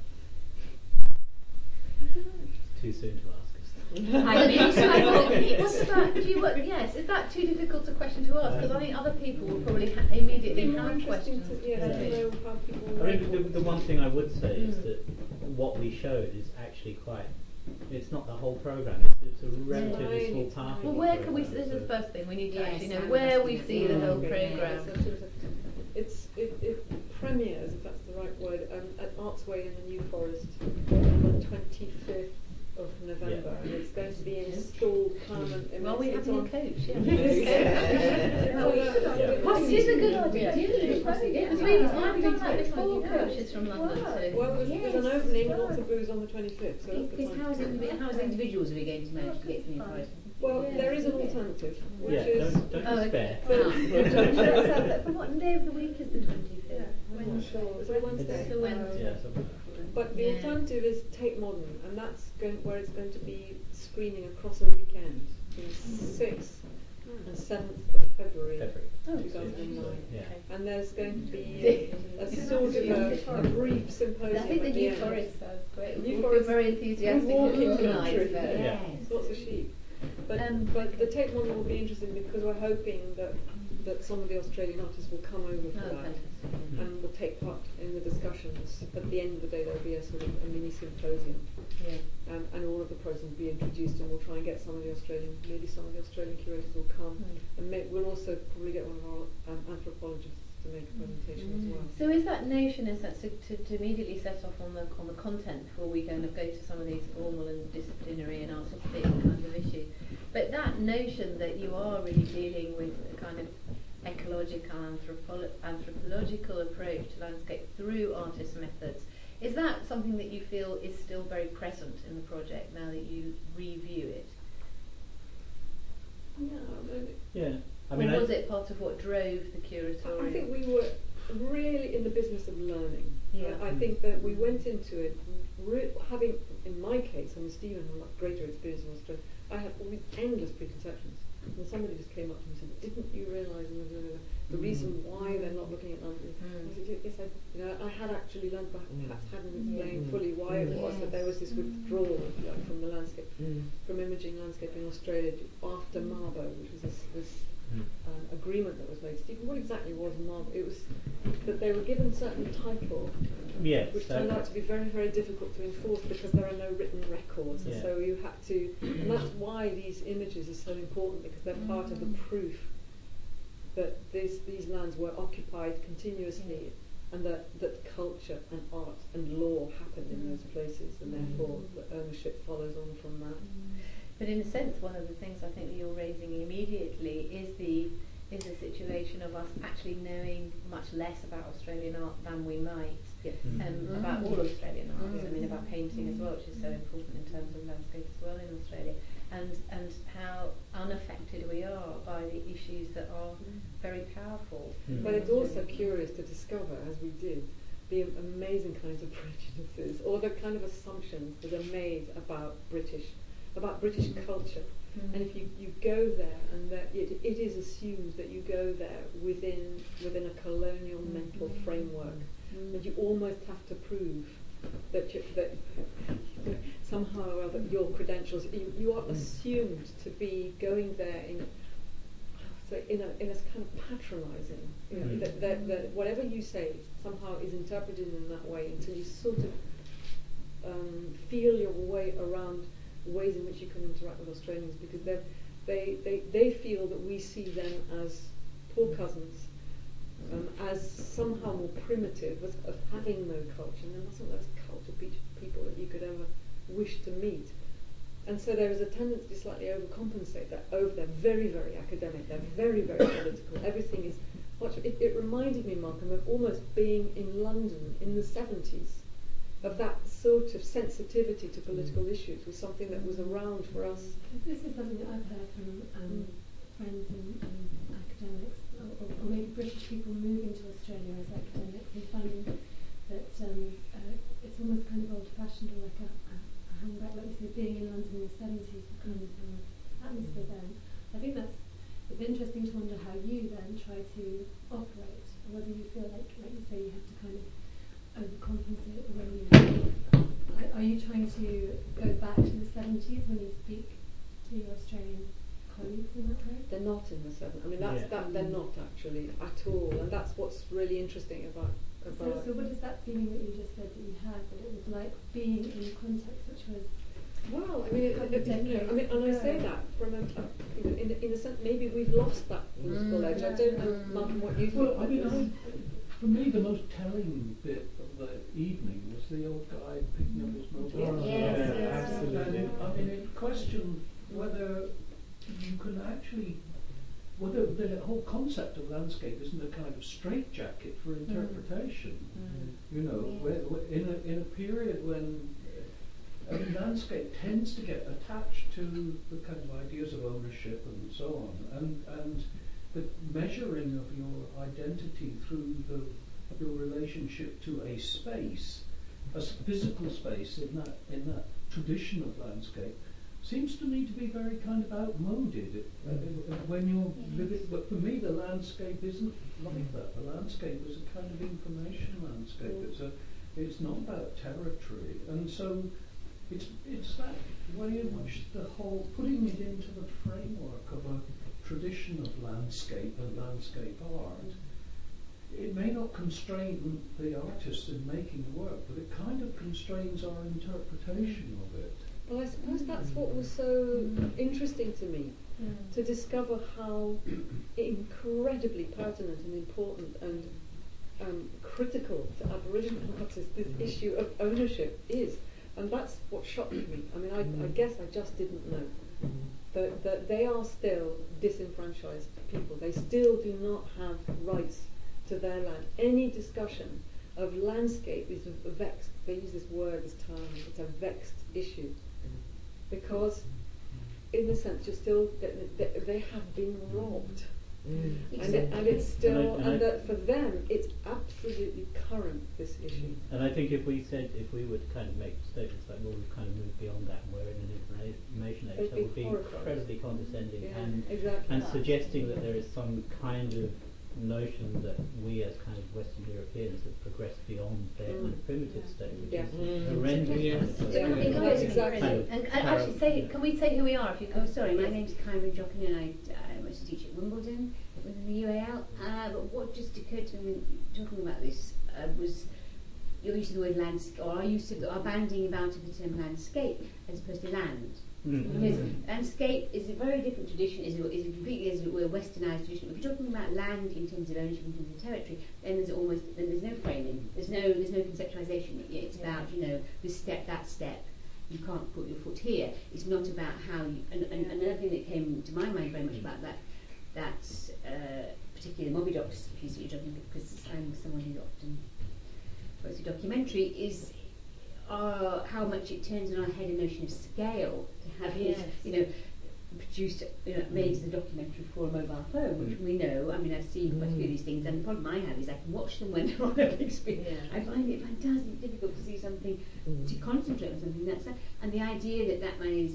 Too soon to ask us. What about, yes, is that too difficult a question to ask? Because I think other people will probably immediately have questions. To know how people I mean, the one thing I would say is that what we showed is actually quite, it's not the whole programme, it's a relatively small part of Well, the where can we, programme, this is the first thing, we need to Yes, actually know and where that's we the see the whole programme. It premieres, if that's the right word, at Artsway in the New Forest on the 25th of November, and it's going to be installed permanently. Well, we have your coach, yeah. Well, It is a good idea. Because I've done that before, coaches from London too. there's an opening, lots of booze on the 25th, so that's the Because how as individuals are we going to manage to get some prize? Well, there is an alternative, which Yeah, is... don't despair. But what day of the week is the 25th? Wednesday. It's a Wednesday. It's a Wednesday. Yeah, so But the alternative is Tate Modern, and that's where it's going to be screening across a weekend, from 6th and 7th of February 2009. Yeah. And there's going to be a sort of a brief symposium. I think the at the New end. Forest sounds great. New We'll Forest feel very enthusiastic. walking organised country. there. Yeah. Lots of sheep. But the Tate Modern will be interesting because we're hoping that some of the Australian artists will come over for that and will take part in the discussions. At the end of the day, there'll be a sort of a mini symposium, and all of the pros will be introduced, and we'll try and get maybe some of the Australian curators will come, and we'll also probably get one of our anthropologists to make a presentation as well. So is that notion to immediately set off on the content before we kind of go to some of these formal and disciplinary and artistic kind of issues? But that notion that you are really dealing with a kind of ecological, anthropological approach to landscape through artist methods, is that something that you feel is still very present in the project now that you review it? Yeah. Or was it part of what drove the curatorial? I think we were really in the business of learning. Yeah. I think that we went into it having, in my case, and Stephen had much greater experience in Australia, I had all these endless preconceptions. And somebody just came up to me and said, "Didn't you realise the reason why they're not looking at London?" I said, "Yes, I had actually learned, but perhaps hadn't explained fully why it was that there was this withdrawal from the landscape, from imaging landscape in Australia after Mabo, which was this agreement that was made. Stephen, what exactly was Mabo? It was that they were given certain title Yes, which so- turned out to be very, very difficult to enforce because there are no written records. Yeah. And so you had to, and that's why these images are so important, because they're part of the proof that these lands were occupied continuously, and that culture and art and law happened in those places, and therefore the ownership follows on from that. But in a sense, one of the things I think that you're raising immediately is the situation of us actually knowing much less about Australian art than we might, Yes. about all Australian art. I mean, about painting as well, which is so important in terms of landscape as well in Australia, and how unaffected we are by the issues that are very powerful. But it's also curious to discover, as we did, the amazing kinds of prejudices or the kind of assumptions that are made about British culture. And if you go there, and that it is assumed that you go there within a colonial mental framework, that you almost have to prove that somehow or other your credentials, you are assumed to be going there in a kind of patronising, that whatever you say somehow is interpreted in that way until you sort of feel your way around ways in which you can interact with Australians, because they feel that we see them as poor cousins, as somehow more primitive, as of having no culture, and there wasn't those cultured people that you could ever wish to meet. And so there is a tendency to slightly overcompensate that. They're very, very academic, they're very, very political, everything is much. It reminded me, Malcolm, of almost being in London in the 70s, of that sort of sensitivity to political issues was something that was around for us. This is something that I've heard from friends and academics, or maybe British people moving to Australia as academics and finding that it's almost kind of old-fashioned, or like a handback, like you say, being in London in the 70s, the kind of atmosphere then. I think it's interesting to wonder how you then try to operate, or whether you feel like you say, you have to kind of overcompensate the way you are you trying to go back to the 70s when you speak to your Australian colleagues in that way? They're not in the 70s. I mean, they're not actually at all, and that's what's really interesting about. So what is that feeling that you just said that you had, that it was like being in a context which was? Well, I mean, and I say that from in a sense, maybe we've lost that political edge. I don't know, Malcolm, what you think. Well, I mean, for me, the most telling bit of the evening was the old guy picking up his mobile. Yes, absolutely. And, I mean, it questioned whether you can actually, whether the whole concept of landscape isn't a kind of straitjacket for interpretation. You know, in a period when landscape tends to get attached to the kind of ideas of ownership and so on, and the measuring of your identity through your relationship to a space, a physical space in that tradition of landscape, seems to me to be very kind of outmoded when you're living. But for me, the landscape isn't like that. The landscape is a kind of information landscape. It's not about territory, and so it's that way in which the whole putting it into the framework of a tradition of landscape and landscape art, it may not constrain the artist in making the work, but it kind of constrains our interpretation of it. Well, I suppose that's what was so interesting to me, to discover how incredibly pertinent and important and critical to Aboriginal artists this issue of ownership is. And that's what shocked me. I mean, I guess I just didn't know that they are still disenfranchised people. They still do not have rights to their land. Any discussion of landscape is vexed. They use this word, this term. It's a vexed issue, because, in a sense, you're still they have been robbed. And it's still, and that for them, it's absolutely current, this issue. And I think if we would kind of make statements like, well, we've kind of moved beyond that and we're in an information age, that would be incredibly condescending and suggesting that there is some kind of notion that we as kind of Western Europeans have progressed beyond their kind of primitive state, which is horrendous. Exactly. And actually, can we say who we are? Sorry, my name's Kyrie Jocken and I was a teacher at Wimbledon with the UAL. But what just occurred to me when talking about this was you're using the word landscape, or are you are banding about the term landscape as opposed to land? Because landscape is a very different tradition, is a completely, as it were, westernized tradition. If you're talking about land in terms of ownership, in terms of territory, then there's no framing, there's no conceptualization. It's about, this step, that step. You can't put your foot here. It's not about how you. And another thing that came to my mind very much about that particular Moby Docs piece that you're talking about, because I'm someone who often works with documentary, is how much it turns on our head a notion of scale to have this, produced, made as a documentary for a mobile phone, which we know. I mean, I've seen quite a few of these things, and the problem I have is I can watch them when they're on a big screen. I find it fantastically difficult to see something, to concentrate on something that's that. And the idea that man is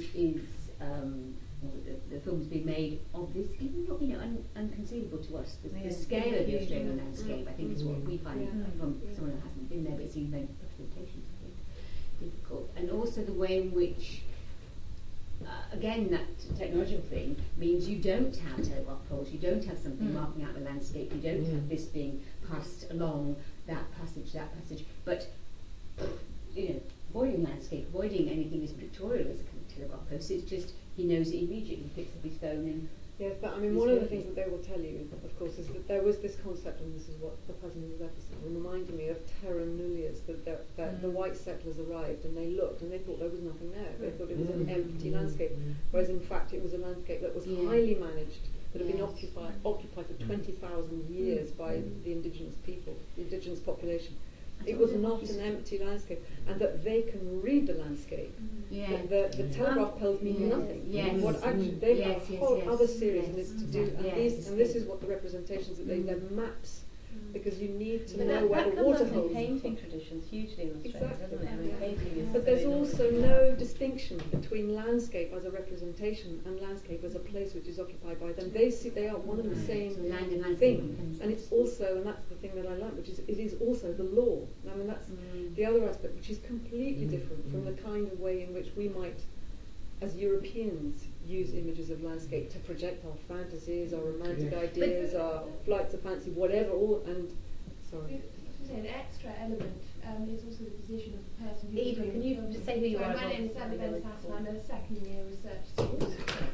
the film's being made of this, even not, unconceivable to us. The scale of the Australian landscape, I think, is what we find from someone who hasn't been there but seen the representations. Difficult, and also the way in which, again, that technological thing means you don't have telegraph poles, you don't have something marking out the landscape, you don't have this being passed along that passage, but avoiding landscape, avoiding anything as pictorial as a kind of telegraph post. It's just he knows it immediately, he picks up his phone and. Yes, one of the things that they will tell you, of course, is that there was this concept, and this is what the president of Ephesus reminded me of, terra nullius, that the white settlers arrived and they looked and they thought there was nothing there. They thought it was an empty landscape, whereas in fact it was a landscape that was highly managed, that had been occupied for 20,000 years by the indigenous people, the indigenous population. It was not an empty landscape, and that they can read the landscape. The telegraph poles mean nothing. What actually they have a whole other series, and it's to do, and this is what the representations that they're maps, because you need to know where the water holes. Painting traditions hugely in Australia, doesn't it? I mean, painting is. But there's also no distinction between landscape as a representation and landscape as a place which is occupied by them. They are one and the same thing, and it's also, and that's the thing that I like, which is it is also the law. I mean, that's the other aspect, which is completely different from the kind of way in which we might, as Europeans, use images of landscape to project our fantasies, our romantic ideas, our flights of fancy, whatever. Sorry. An extra element is also the position of the person who's Eva, can you just say who you are? My name is Anna Bensas, and I'm a second year research student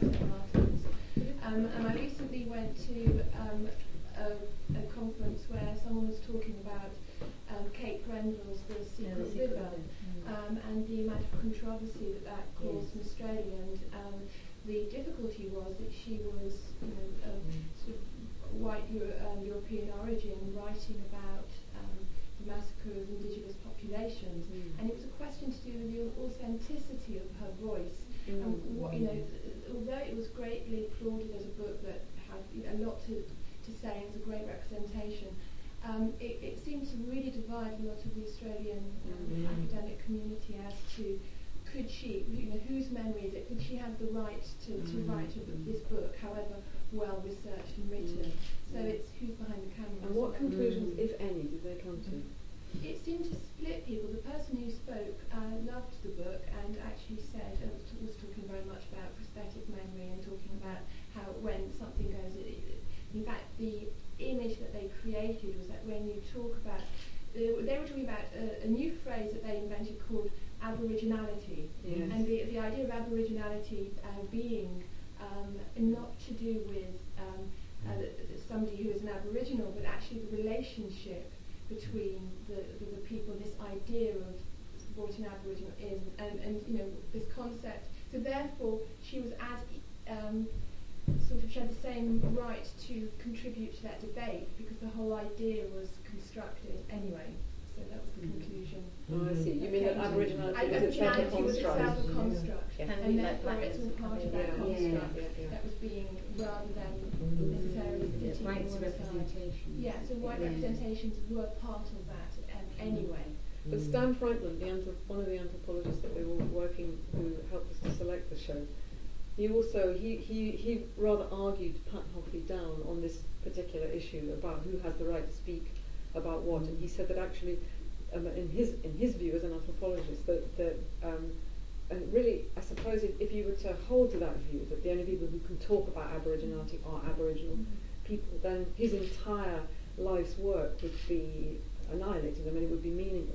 and I recently went to a conference where someone was talking about Kate Grenville's The Secret River, and the amount of controversy that caused in Australia, and the difficulty was that she was sort of white European origin, writing about the massacre of indigenous populations, and it was a question to do with the authenticity of her voice. And what, although it was greatly applauded as a book that had a lot to say, it was a great representation, it seemed to really divide a lot of the Australian academic community as to, could she, whose memory is it? Could she have the right to write this book, however well researched and written? So it's who's behind the camera. And what conclusions, if any, did they come to? It seemed to split people. The person who spoke loved the book and actually said, was talking very much about prosthetic memory and talking about how when something goes, in fact, the image that they created was that when you talk about, they were talking about a new phrase that they invented called aboriginality, and the idea of aboriginality being not to do with somebody who is an aboriginal, but actually the relationship between the people, this idea of what an aboriginal is, and this concept. So therefore, she was she had the same right to contribute to that debate, because the whole idea was constructed anyway. So that was the conclusion. Oh, I see. You mean that aboriginality was itself a construct, Yeah. and therefore it's all part of that construct that was being, rather than necessarily sitting Rights on one side. representation. Yeah, so white representations were part of that anyway. But Stan Franklin, one of the anthropologists that we were working, who helped us to select the show, he also he rather argued Pat Hoffey down on this particular issue about who has the right to speak about what, and he said that actually, in his view as an anthropologist, that and really, I suppose if you were to hold to that view, that the only people who can talk about Aboriginality are Aboriginal people, then his entire life's work would be annihilated. I mean, it would be meaningless.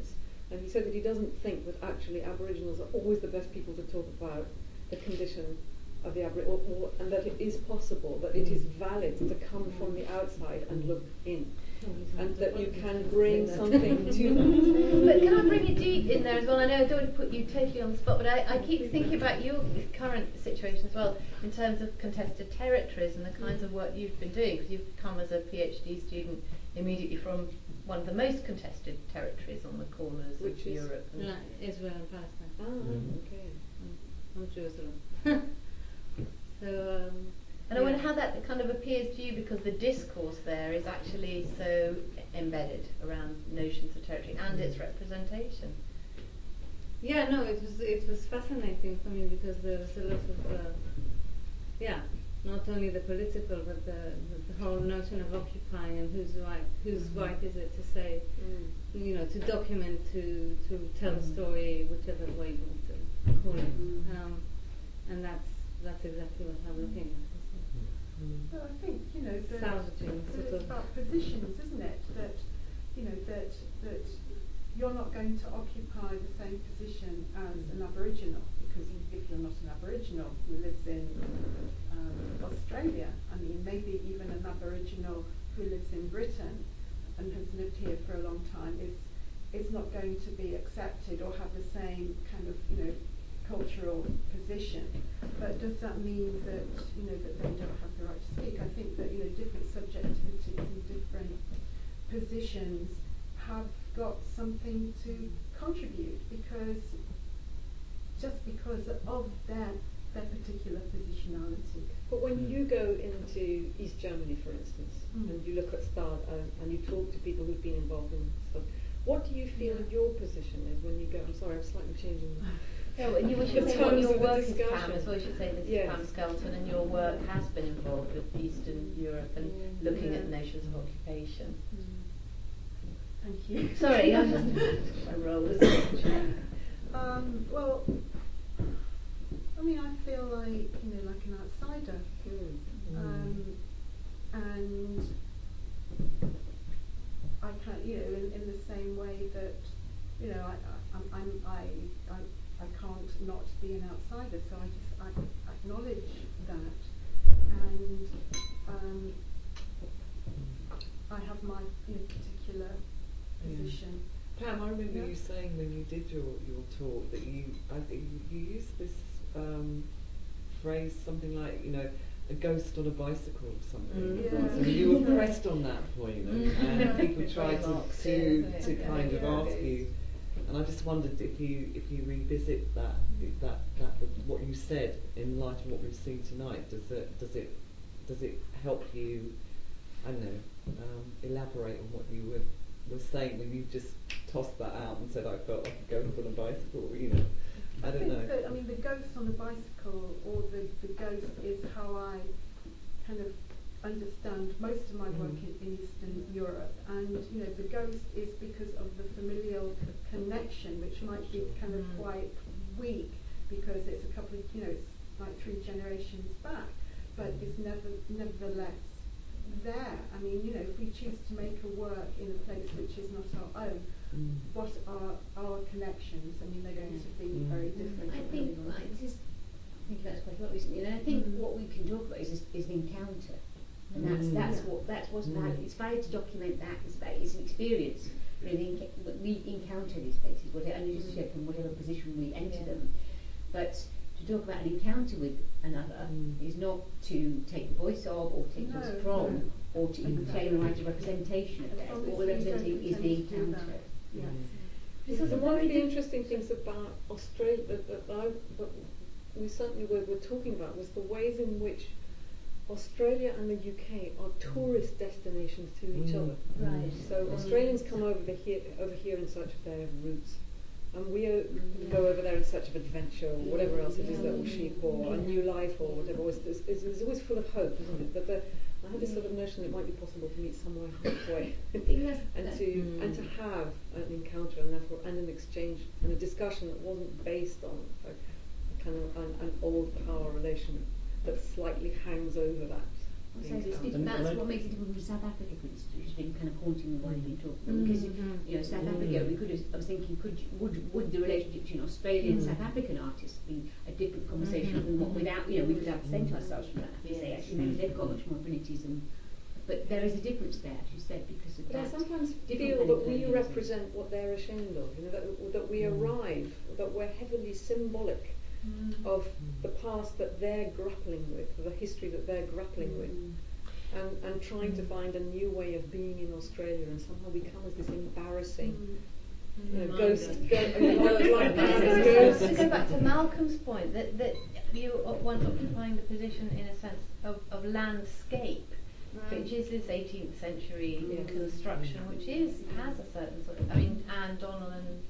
And he said that he doesn't think that actually Aboriginals are always the best people to talk about the condition of the Aboriginal, and that it is possible, that it is valid to come from the outside and look in, and that you can bring something to them. But can I bring you deep in there as well? I know I don't want to put you totally on the spot, but I keep thinking about your current situation as well in terms of contested territories and the kinds of work you've been doing, because you've come as a PhD student immediately from one of the most contested territories on the corners of Europe. No, Israel and Palestine. Ah, okay. From Jerusalem. So, and I wonder how that kind of appears to you, because the discourse there is actually so embedded around notions of territory and its representation. yeah, no, it was fascinating for me because there was a lot of not only the political but the whole notion of occupying and whose right is it to say, to document, to tell a story, whichever way you want to call it, and that's exactly what I'm looking at. Well, I think that Salvaging sort it's of about positions, isn't it? That that you're not going to occupy the same position as an Aboriginal, because if you're not an Aboriginal who lives in Australia, I mean, maybe even an Aboriginal who lives in Britain and has lived here for a long time is not going to be accepted or have the same kind of cultural position. But does that mean that that they don't have the right to speak? I think that different subjectivities and different positions have got something to contribute, because of their particular positionality. But when you go into East Germany, for instance, and you look at Stade and you talk to people who've been involved in stuff, what do you feel your position is when you go? I'm sorry, I'm slightly changing. No, and we should say what your work is, Pam, as well. We should say this is Pam Skelton, and your work has been involved with Eastern Europe and looking at notions of occupation. Thank you. Sorry, I was just my role as well, I mean, I feel like like an outsider, and I can't, in the same way that I can't not be an outsider, so I acknowledge that, and I have my particular position. Pam, I remember you saying when you did your talk that I think you used this phrase, something like a ghost on a bicycle or something. So you were pressed on that point, and people tried to kind of ask you. And I just wondered if you revisit that what you said in light of what we've seen tonight. Does it help you? I don't know. Elaborate on what you were saying when you just tossed that out and said I felt like a ghost on a bicycle. I don't know. I mean, the ghost on the bicycle, or the ghost, is how I kind of understand most of my work in Eastern Europe, and the ghost is because of the familial connection, which might be kind of quite weak because it's a couple of it's like 3 generations back, but it's nevertheless there. I mean, if we choose to make a work in a place which is not our own, what are our connections? I mean, they're going to be very different. I think thinking about this quite a lot recently, and I think what we can talk about is the encounter. And that's what's valid. It's valid to document that. It's an experience. We encounter these places, whatever ship and whatever position we enter them. But to talk about an encounter with another is not to take the voice of, or take the voice from, or to even claim a right of representation of theirs. What we're representing is the encounter. One of the interesting things about Australia that we certainly were talking about was the ways in which Australia and the UK are tourist destinations to each other. Right. So Australians come over here in search of their roots, and we go over there in search of adventure or whatever else it is, or sheep or a new life or whatever. It's always full of hope, isn't it? But I had this sort of notion that it might be possible to meet somewhere halfway and to have an encounter and therefore an exchange and a discussion that wasn't based on a kind of an old power relation that slightly hangs over that So it's different. That's what makes it different from South Africa, for instance, which has been kind of haunting me while you've been talking. Because South Africa, we could have. I was thinking, would the relationship between Australian and South African artists be a different conversation than what without we could absent ourselves from that? To say actually maybe they've got much more affinities but there is a difference there, as you said, because of But that. I sometimes feel that we represent what they're ashamed of. That we arrive, that we're heavily symbolic of the past that they're grappling with, the history that they're grappling with, and trying to find a new way of being in Australia, and somehow we come as this embarrassing ghost. To go back to Malcolm's point, that you want occupying the position in a sense of landscape, which is this 18th century construction, which has a certain sort of. I mean, Anne Donnelly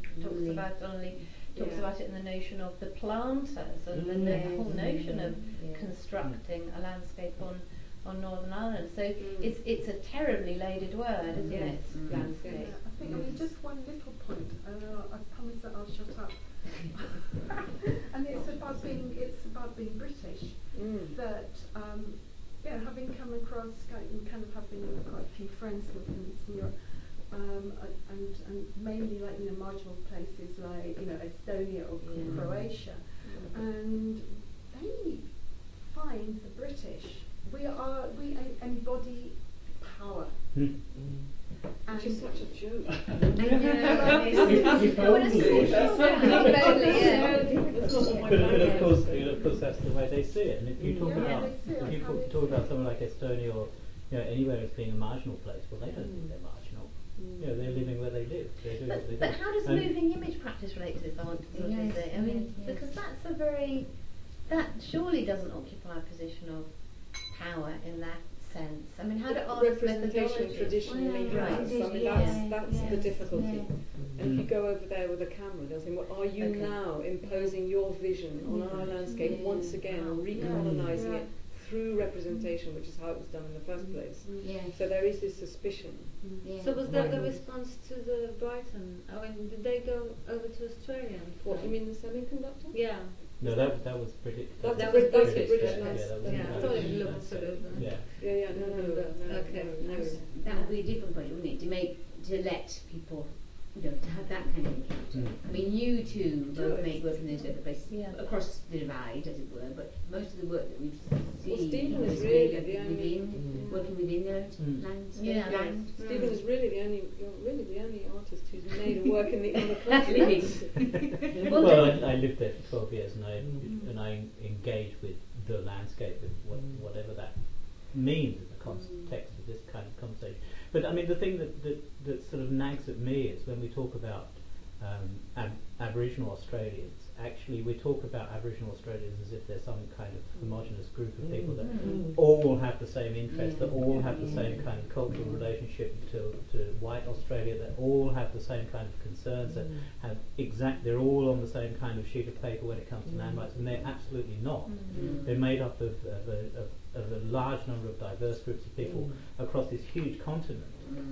talks about it in the notion of the planters and the whole notion of constructing a landscape on Northern Ireland. So it's a terribly loaded word, isn't it? Landscape. I think just one little point. I promise that I'll shut up. And it's about being British. That having come across and kind of having quite a few friends from Eastern Europe. And mainly marginal places like Estonia or Croatia, and they find the British we embody power. Which is such a joke. But of course that's the way they see it. And if you talk about somewhere like Estonia or anywhere as being a marginal place, well, they don't think they're marginal. They're living where they live. They're doing what they do. But how does moving image practice relate to this? I want to say. I mean, because that surely doesn't occupy a position of power in that sense. I mean, how do artists' representation traditionally has? I mean, that's the difficulty. And if you go over there with a camera, they'll say, "Well, are you now imposing your vision on our landscape once again, or recolonising it through representation, which is how it was done in the first place?" So there is this suspicion. So was that the response to the Brighton? I mean, did they go over to Australia? What, you mean the semiconductor? Yeah. No, that was British. That's a British. British I thought it looked sort of. Yeah. No. Okay. That would be a different point, wouldn't it? To let people, to have that kind of encounter. I mean, you two both make work in those other places across the divide, as it were. But most of the work that we've seen Stephen is really the only working within their landscape. Stephen is really the only artist who's made a work in the other countries. Well, I lived there for 12 years, and I engage with the landscape, with whatever that means in the context of this kind of conversation. But I mean, the thing that sort of nags at me is when we talk about Aboriginal Australians. Actually, we talk about Aboriginal Australians as if they're some kind of homogenous group of people that all have the same interests, that all have the same kind of cultural relationship to white Australia, that all have the same kind of concerns, that have they're all on the same kind of sheet of paper when it comes to land rights, and they're absolutely not. They're made up of a large number of diverse groups of people across this huge continent,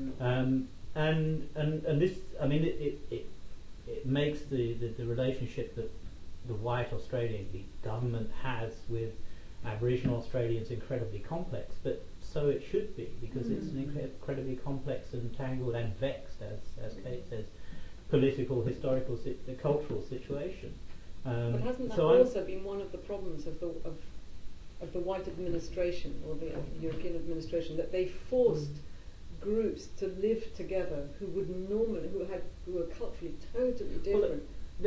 and this, I mean, it makes the relationship that the white Australian, the government has with Aboriginal Australians incredibly complex, but so it should be, because it's an incredibly complex and tangled and vexed, as Kate says, political, historical, cultural situation. But hasn't that also been one of the problems of the white administration, or the European administration, that they forced groups to live together who were culturally totally different?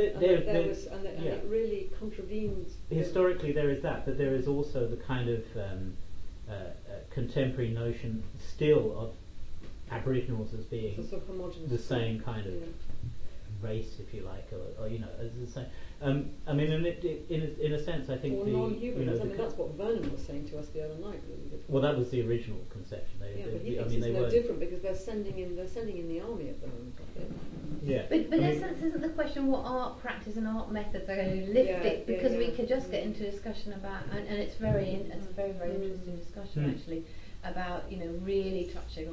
It really contravenes. Historically, there is that, but there is also the kind of contemporary notion still of Aboriginals as being the same kind of race, if you like, or as the same. I mean, in a sense, I think non-humans. I mean, that's what Vernon was saying to us the other night. Really. Well, that was the original conception. But he thinks it's no different because they're sending in the army at the moment. But in a sense, isn't the question what art practice and art methods are going to lift it? Because we could just get into a discussion about, and it's a very interesting discussion actually, about really touching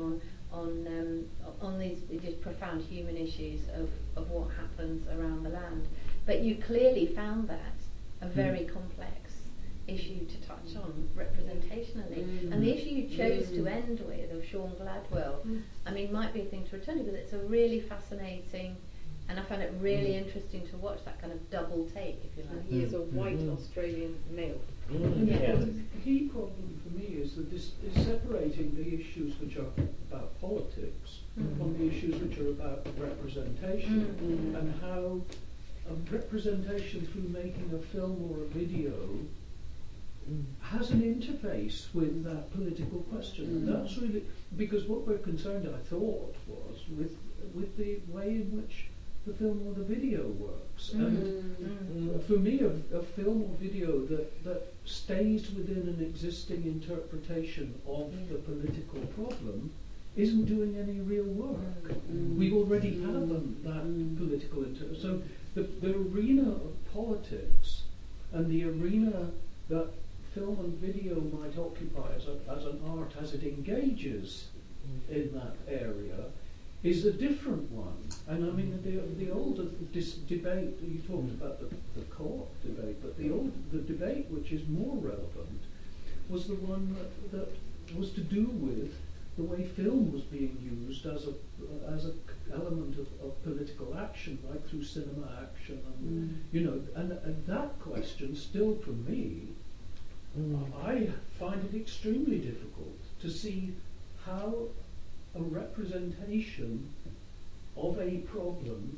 on these just profound human issues of what happens around the land. But you clearly found that a very complex issue to touch on representationally. And the issue you chose to end with, of Sean Gladwell, I mean, might be a thing to return to, but it's a really fascinating, and I find it really interesting to watch that kind of double take, if you like. He is a white Australian male. Yeah. The key problem for me is that this is separating the issues which are about politics from the issues which are about representation, and how a representation through making a film or a video has an interface with that political question. And that's really, because what we're concerned, I thought, was with the way in which the film or the video works. And for me, a film or video that stays within an existing interpretation of the political problem isn't doing any real work. We already have that political so the arena of politics and the arena that film and video might occupy as an art as it engages in that area is a different one. And I mean, the older debate, you talked about the co-op debate, but the debate which is more relevant was the one that was to do with the way film was being used as a element of political action, right through cinema action, and you know, and that question still for me, I find it extremely difficult to see how a representation of a problem,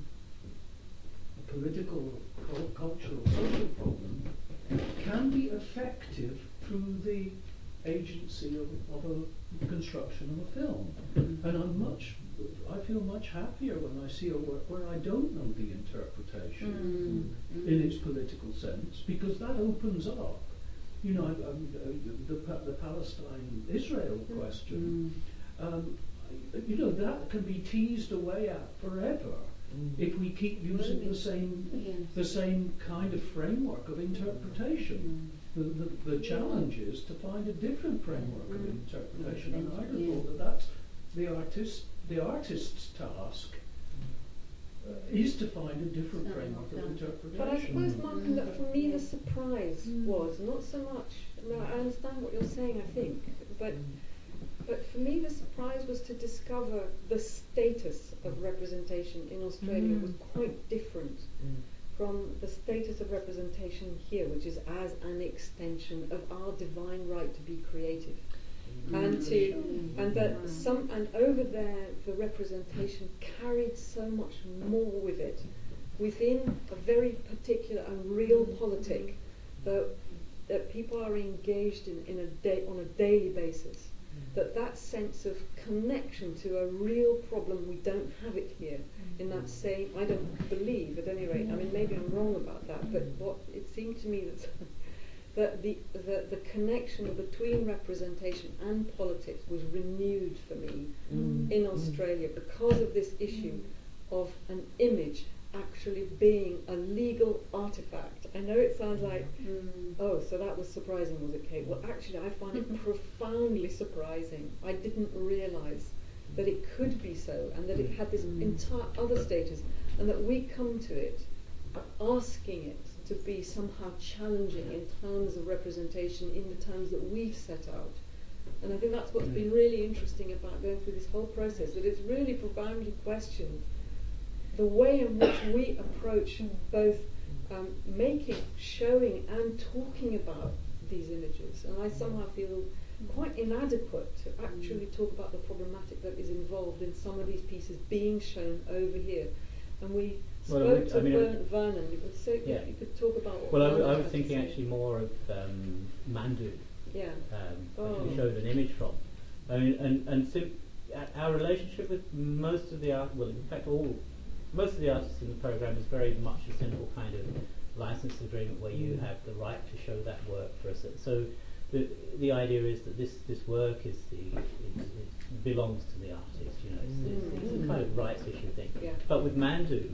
a political, cultural, social problem, can be effective through the agency of a construction of a film. And I feel much happier when I see a work where I don't know the interpretation in its political sense, because that opens up, you know, the Palestine-Israel question. You know, that can be teased away at forever if we keep using the same kind of framework of interpretation. The challenge is to find a different framework of interpretation, and I thought that that's the artist's task is to find a different framework of interpretation. But I suppose, Martin, that for me the surprise was not so much. I understand what you're saying, I think, but for me the surprise was to discover the status of representation in Australia was quite different from the status of representation here, which is as an extension of our divine right to be creative. And over there the representation carried so much more with it within a very particular and real politic that people are engaged in on a daily basis. That sense of connection to a real problem, we don't have it here in that same, I don't believe at any rate, I mean maybe I'm wrong about that, but what it seemed to me that the connection between representation and politics was renewed for me in Australia because of this issue of an image actually being a legal artifact. I know it sounds like, oh, so that was surprising, was it, Kate? Well, actually, I find it profoundly surprising. I didn't realise that it could be so, and that it had this entire other status, and that we come to it asking it to be somehow challenging in terms of representation in the terms that we've set out. And I think that's what's been really interesting about going through this whole process, that it's really profoundly questioned the way in which we approach both making, showing and talking about these images. And I somehow feel quite inadequate to actually talk about the problematic that is involved in some of these pieces being shown over here. And we spoke to Vernon. You could talk about what I was thinking actually more of Mandu, which we showed an image from. I mean, and so our relationship with most of the most of the artists in the program is very much a simple kind of license agreement where you have the right to show that work for us. So the idea is that this work it belongs to the artist. You know, it's a kind of rights issue thing. Yeah. But with Mandu,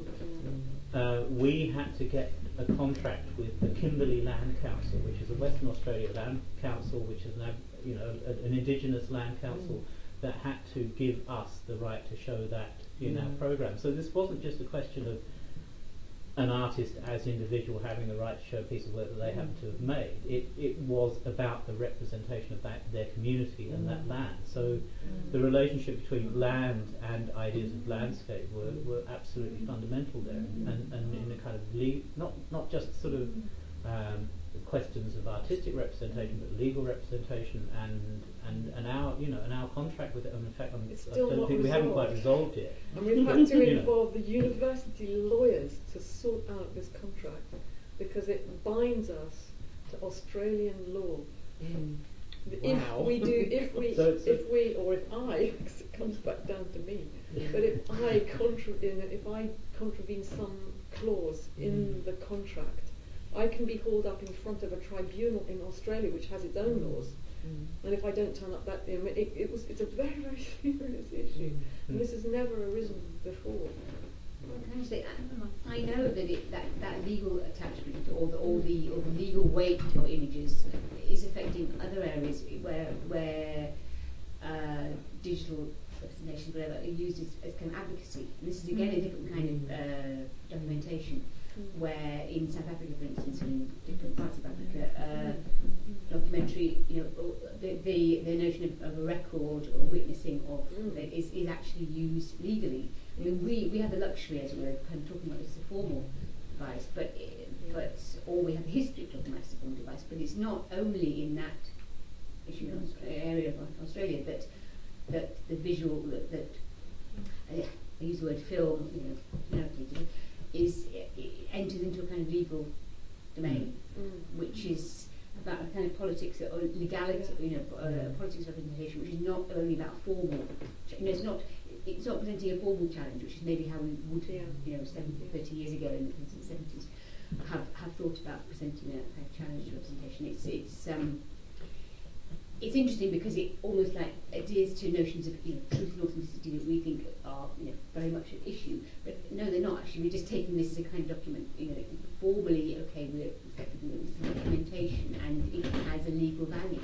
we had to get a contract with the Kimberley Land Council, which is a Western Australia land council, which is an indigenous land council that had to give us the right to show that in our program. So this wasn't just a question of an artist as individual having the right to show a piece of work that they happen to have made. It was about the representation of their community and that land. So the relationship between land and ideas of landscape were absolutely fundamental there, and in a kind of not just sort of questions of artistic representation, but legal representation and our contract with it. And in fact, I don't think we haven't quite resolved it. And we've had to involve the university lawyers to sort out this contract because it binds us to Australian law. If I, because it comes back down to me, but if I contravene some clause in the contract, I can be hauled up in front of a tribunal in Australia, which has its own laws. And if I don't turn up, it's a very, very serious issue, and this has never arisen before. Well, can I say, I know that that legal attachment or the legal weight of images is affecting other areas where digital representation, whatever, are used as kind of advocacy. And this is again a different kind of documentation, where in South Africa, for instance, and in different parts of Africa, documentary, the notion of a record or witnessing of is actually used legally. I mean, we have the luxury, as we're kind of talking about this as a formal device, or we have the history of talking about it as a formal device, but it's not only in that issue area of Australia that the visual I use the word film, narrative, it enters into a kind of legal domain, which is about a kind of politics or legality, politics of representation, which is not only about formal. It's not presenting a formal challenge, which is maybe how we would, 30 years ago in the 70s, have thought about presenting a challenge to representation. It's interesting because it almost like adheres to notions of truth and authenticity that we think are very much at issue, but no, they're not actually. We're just taking this as a kind of document, formally. Okay, we're effectively documentation, and it has a legal value.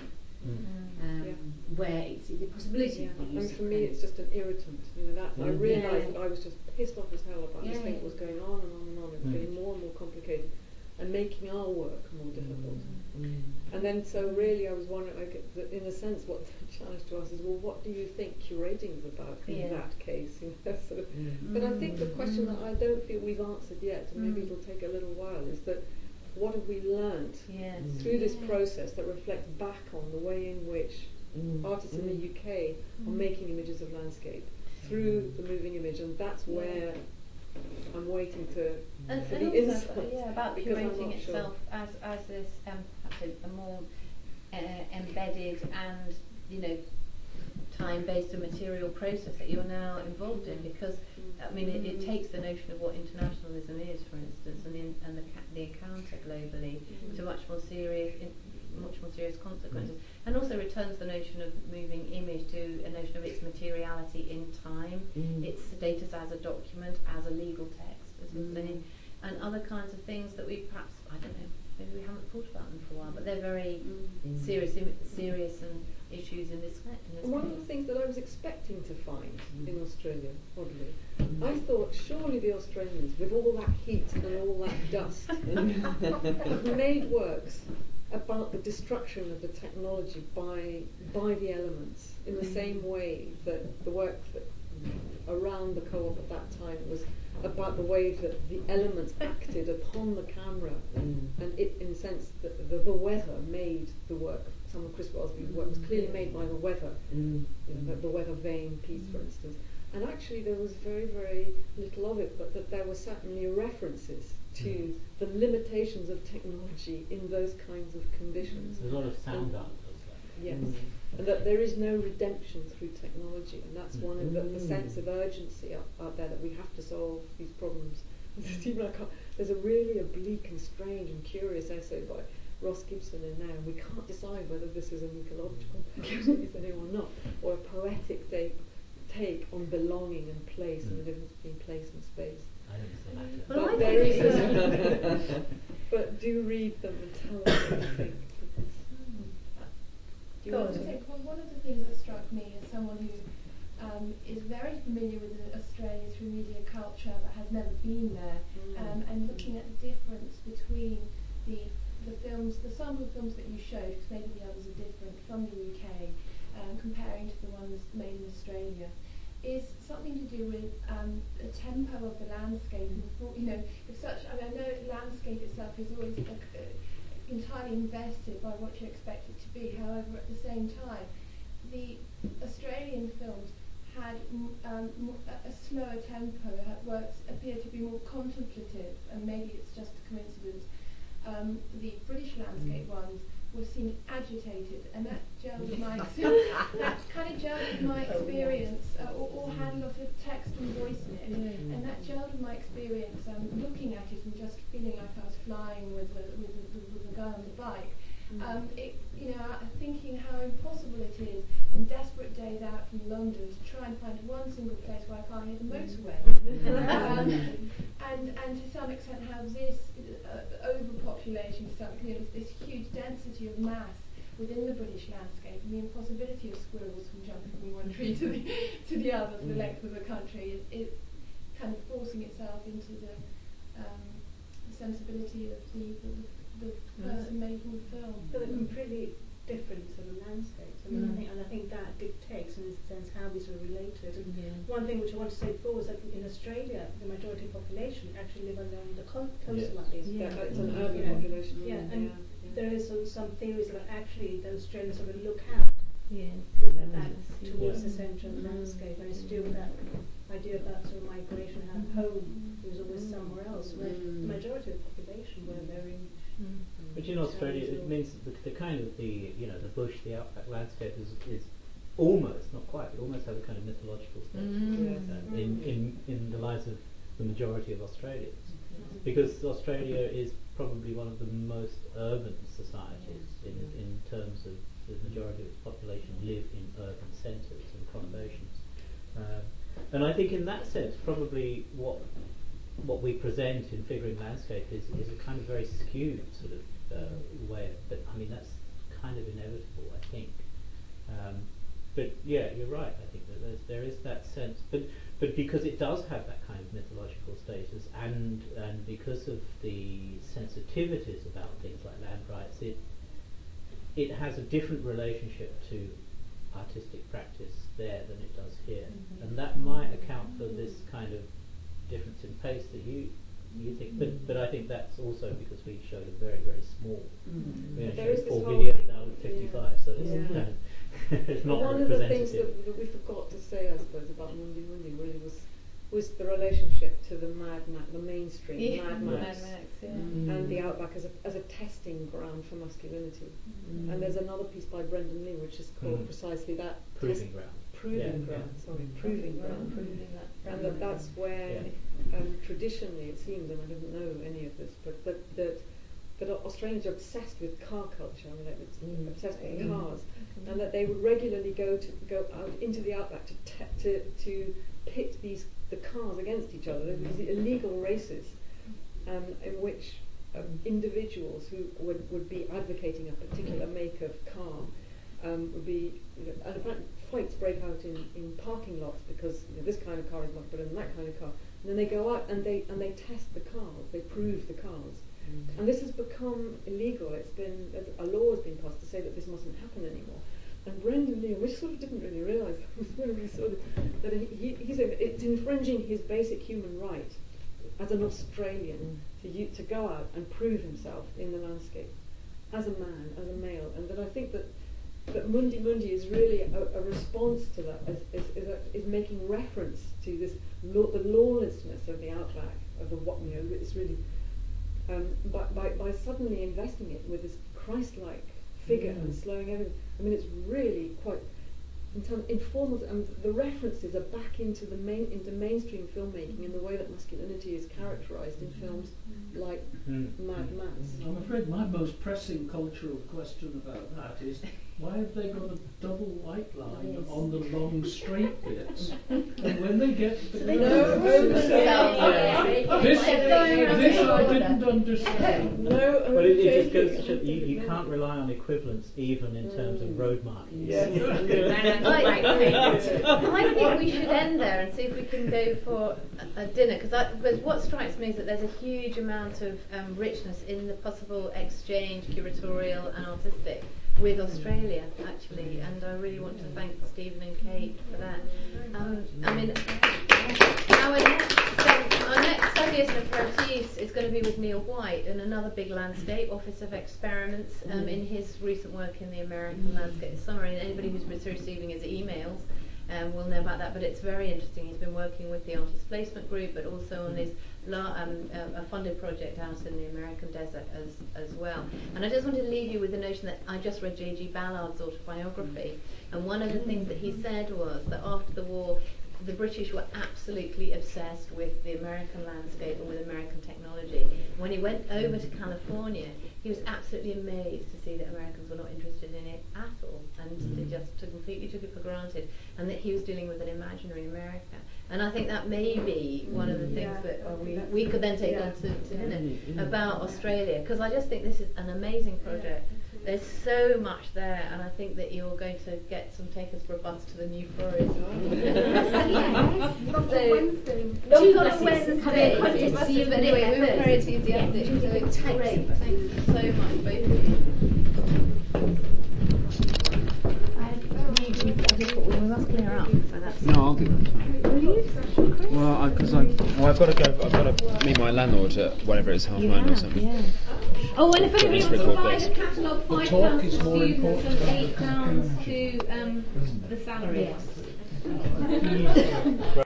Where it's the possibility of use. And for me, it's just an irritant. I realised that I was just pissed off as hell about this thing that was going on and on and on. It's getting more and more complicated and making our work more difficult. And then, so really, I was wondering, in a sense, what the challenge to us is, well, what do you think curating is about in that case? But I think the question that I don't feel we've answered yet, and maybe it'll take a little while, is that what have we learned through this process that reflects back on the way in which artists in the UK are making images of landscape through the moving image, and that's where I'm waiting for the insight. About curating itself as this a more embedded and time-based and material process that you're now involved in, because it takes the notion of what internationalism is, for instance, and the encounter globally to much more serious consequences, and also returns the notion of moving image to a notion of its materiality in time, its status as a document, as a legal text, as we're saying, and other kinds of things that we perhaps, I don't know, maybe we haven't thought about them for a while, but they're very serious and issues in this and one of the things that I was expecting to find in Australia, oddly, I thought surely the Australians, with all that heat and all that dust, have made works about the destruction of the technology by the elements, in the same way that the work that around the co-op at that time was about the way that the elements acted upon the camera, and it, in a sense, the weather made the work. Some of Chris Crosby's work was clearly made by the weather, the weather vane piece, for instance. And actually there was very, very little of it, but that there were certainly references to the limitations of technology in those kinds of conditions. There's a lot of sound art that does that. Yes. And that there is no redemption through technology, and that's one of the sense of urgency out there, that we have to solve these problems. There's a really bleak and strange and curious essay by Ross Gibson in there, and we can't decide whether this is an ecological reasoning or not, or a poetic take on belonging and place and the difference between place and space. I don't see that. But there is but do read them and tell us what you think. One of the things that struck me as someone who is very familiar with Australia through media culture but has never been there, and looking at the difference between the films, the sample films that you showed, because maybe the others are different from the UK, comparing to the ones made in Australia, is something to do with the tempo of the landscape. You know, if such, I mean, I know landscape itself is always entirely invested by what you expect it to be. However, at the same time, the Australian films had a slower tempo, appeared to be more contemplative, and maybe it's just a coincidence. The British landscape ones were seen agitated, and that gelled with my that kind of gelled with my experience, or had a lot of text and voice in it, and that gelled with my experience looking at it and just feeling like I was flying with the guy on the bike. Thinking how impossible it is on desperate days out from London to try and find one single place where I can't hear the motorway, and to some extent how this overpopulation, this huge density of mass within the British landscape, and the impossibility of squirrels from jumping from one tree to the other for the length of the country is kind of forcing itself into the sensibility of the person making the film. But they're completely different sort of landscapes. I think that dictates, in a sense, how these are related. And one thing which I want to say before is that in Australia, the majority of population actually live along the coastlines. It's an urban population. There is some theories that actually the Australians sort of look out with their backs towards the central landscape, and it's to do with that idea of that sort of migration, how home was always somewhere else, where the majority of the population were very. But in Australia, it means the kind of the bush, the outback landscape is almost, not quite, but almost has a kind of mythological status in the lives of the majority of Australians, because Australia is probably one of the most urban societies in terms of the majority of its population live in urban centres and conurbations, and I think in that sense, probably what we present in figuring landscape is a kind of very skewed sort of way. But I mean, that's kind of inevitable, I think. But yeah, you're right. I think that there is that sense, but because it does have that kind of mythological status, and because of the sensitivities about things like land rights, it has a different relationship to artistic practice there than it does here, and that might account for this kind of difference in pace that you think, but I think that's also because we showed a very, very small. We only showed 4 videos now with 55, so it's not one representative. Of the things that we forgot to say, I suppose, about Mundi Mundi really was the relationship to the the mainstream Mad Max, and the outback as a testing ground for masculinity. And there's another piece by Brendan Lee which is called precisely that, Proving Ground. Proving ground. And that's where traditionally it seems, and I didn't know any of this, but that Australians are obsessed with car culture. I mean, it's obsessed with cars, and that they would regularly go out into the outback to pit the cars against each other. These illegal races in which individuals who would be advocating a particular make of car would be, and apparently fights break out in parking lots because this kind of car is much better than that kind of car. And then they go out and they test the cars, they prove the cars. And this has become illegal. A law has been passed to say that this mustn't happen anymore. And Brendan Lee, we sort of didn't really realise that he said it's infringing his basic human right as an Australian to go out and prove himself in the landscape as a man, as a male, and that I think that Mundi Mundi is really a response to that, is making reference to this the lawlessness of the outback, of the it's really by suddenly investing it with this Christ-like figure and slowing everything. I mean, it's really quite informal, and the references are back into mainstream filmmaking in the way that masculinity is characterised in films like Mad Max. I'm afraid my most pressing cultural question about that is, why have they got a double white line on the long straight bits? And when they get to the this I didn't understand. Well, it just goes to show you can't rely on equivalence even in terms of road markings. I think we should end there and see if we can go for a dinner, because what strikes me is that there's a huge amount of richness in the possible exchange, curatorial and artistic, with Australia, actually, and I really want to thank Stephen and Kate for that. I mean, our next Studies and Aperitifs is going to be with Neil White in another big landscape, Office of Experiments, in his recent work in the American landscape summary, and anybody who's receiving his emails will know about that, but it's very interesting. He's been working with the Artist Placement Group, but also on this a funded project out in the American desert as well. And I just wanted to leave you with the notion that I just read J.G. Ballard's autobiography, and one of the things that he said was that after the war, the British were absolutely obsessed with the American landscape and with American technology. When he went over to California, he was absolutely amazed to see that Americans were not interested in it at all, and they just completely took it for granted, and that he was dealing with an imaginary America. And I think that may be one of the things that we could then take on to dinner about Australia, because I just think this is an amazing project. There's so much there, and I think that you're going to take us for a bus to the New Forest. Not on Wednesday. Not on Wednesday. But anyway, we were very enthusiastic. So it's great. Thank you so much, both of you. We must clear up. So that's No, I'll do that. Well, because I've got to go. I've got to meet my landlord at whatever it is, 9:30 or something. Yeah. Oh, and if anybody wants to buy the catalogue, £5 talk for is more students important and than £8 to the salary. Yes.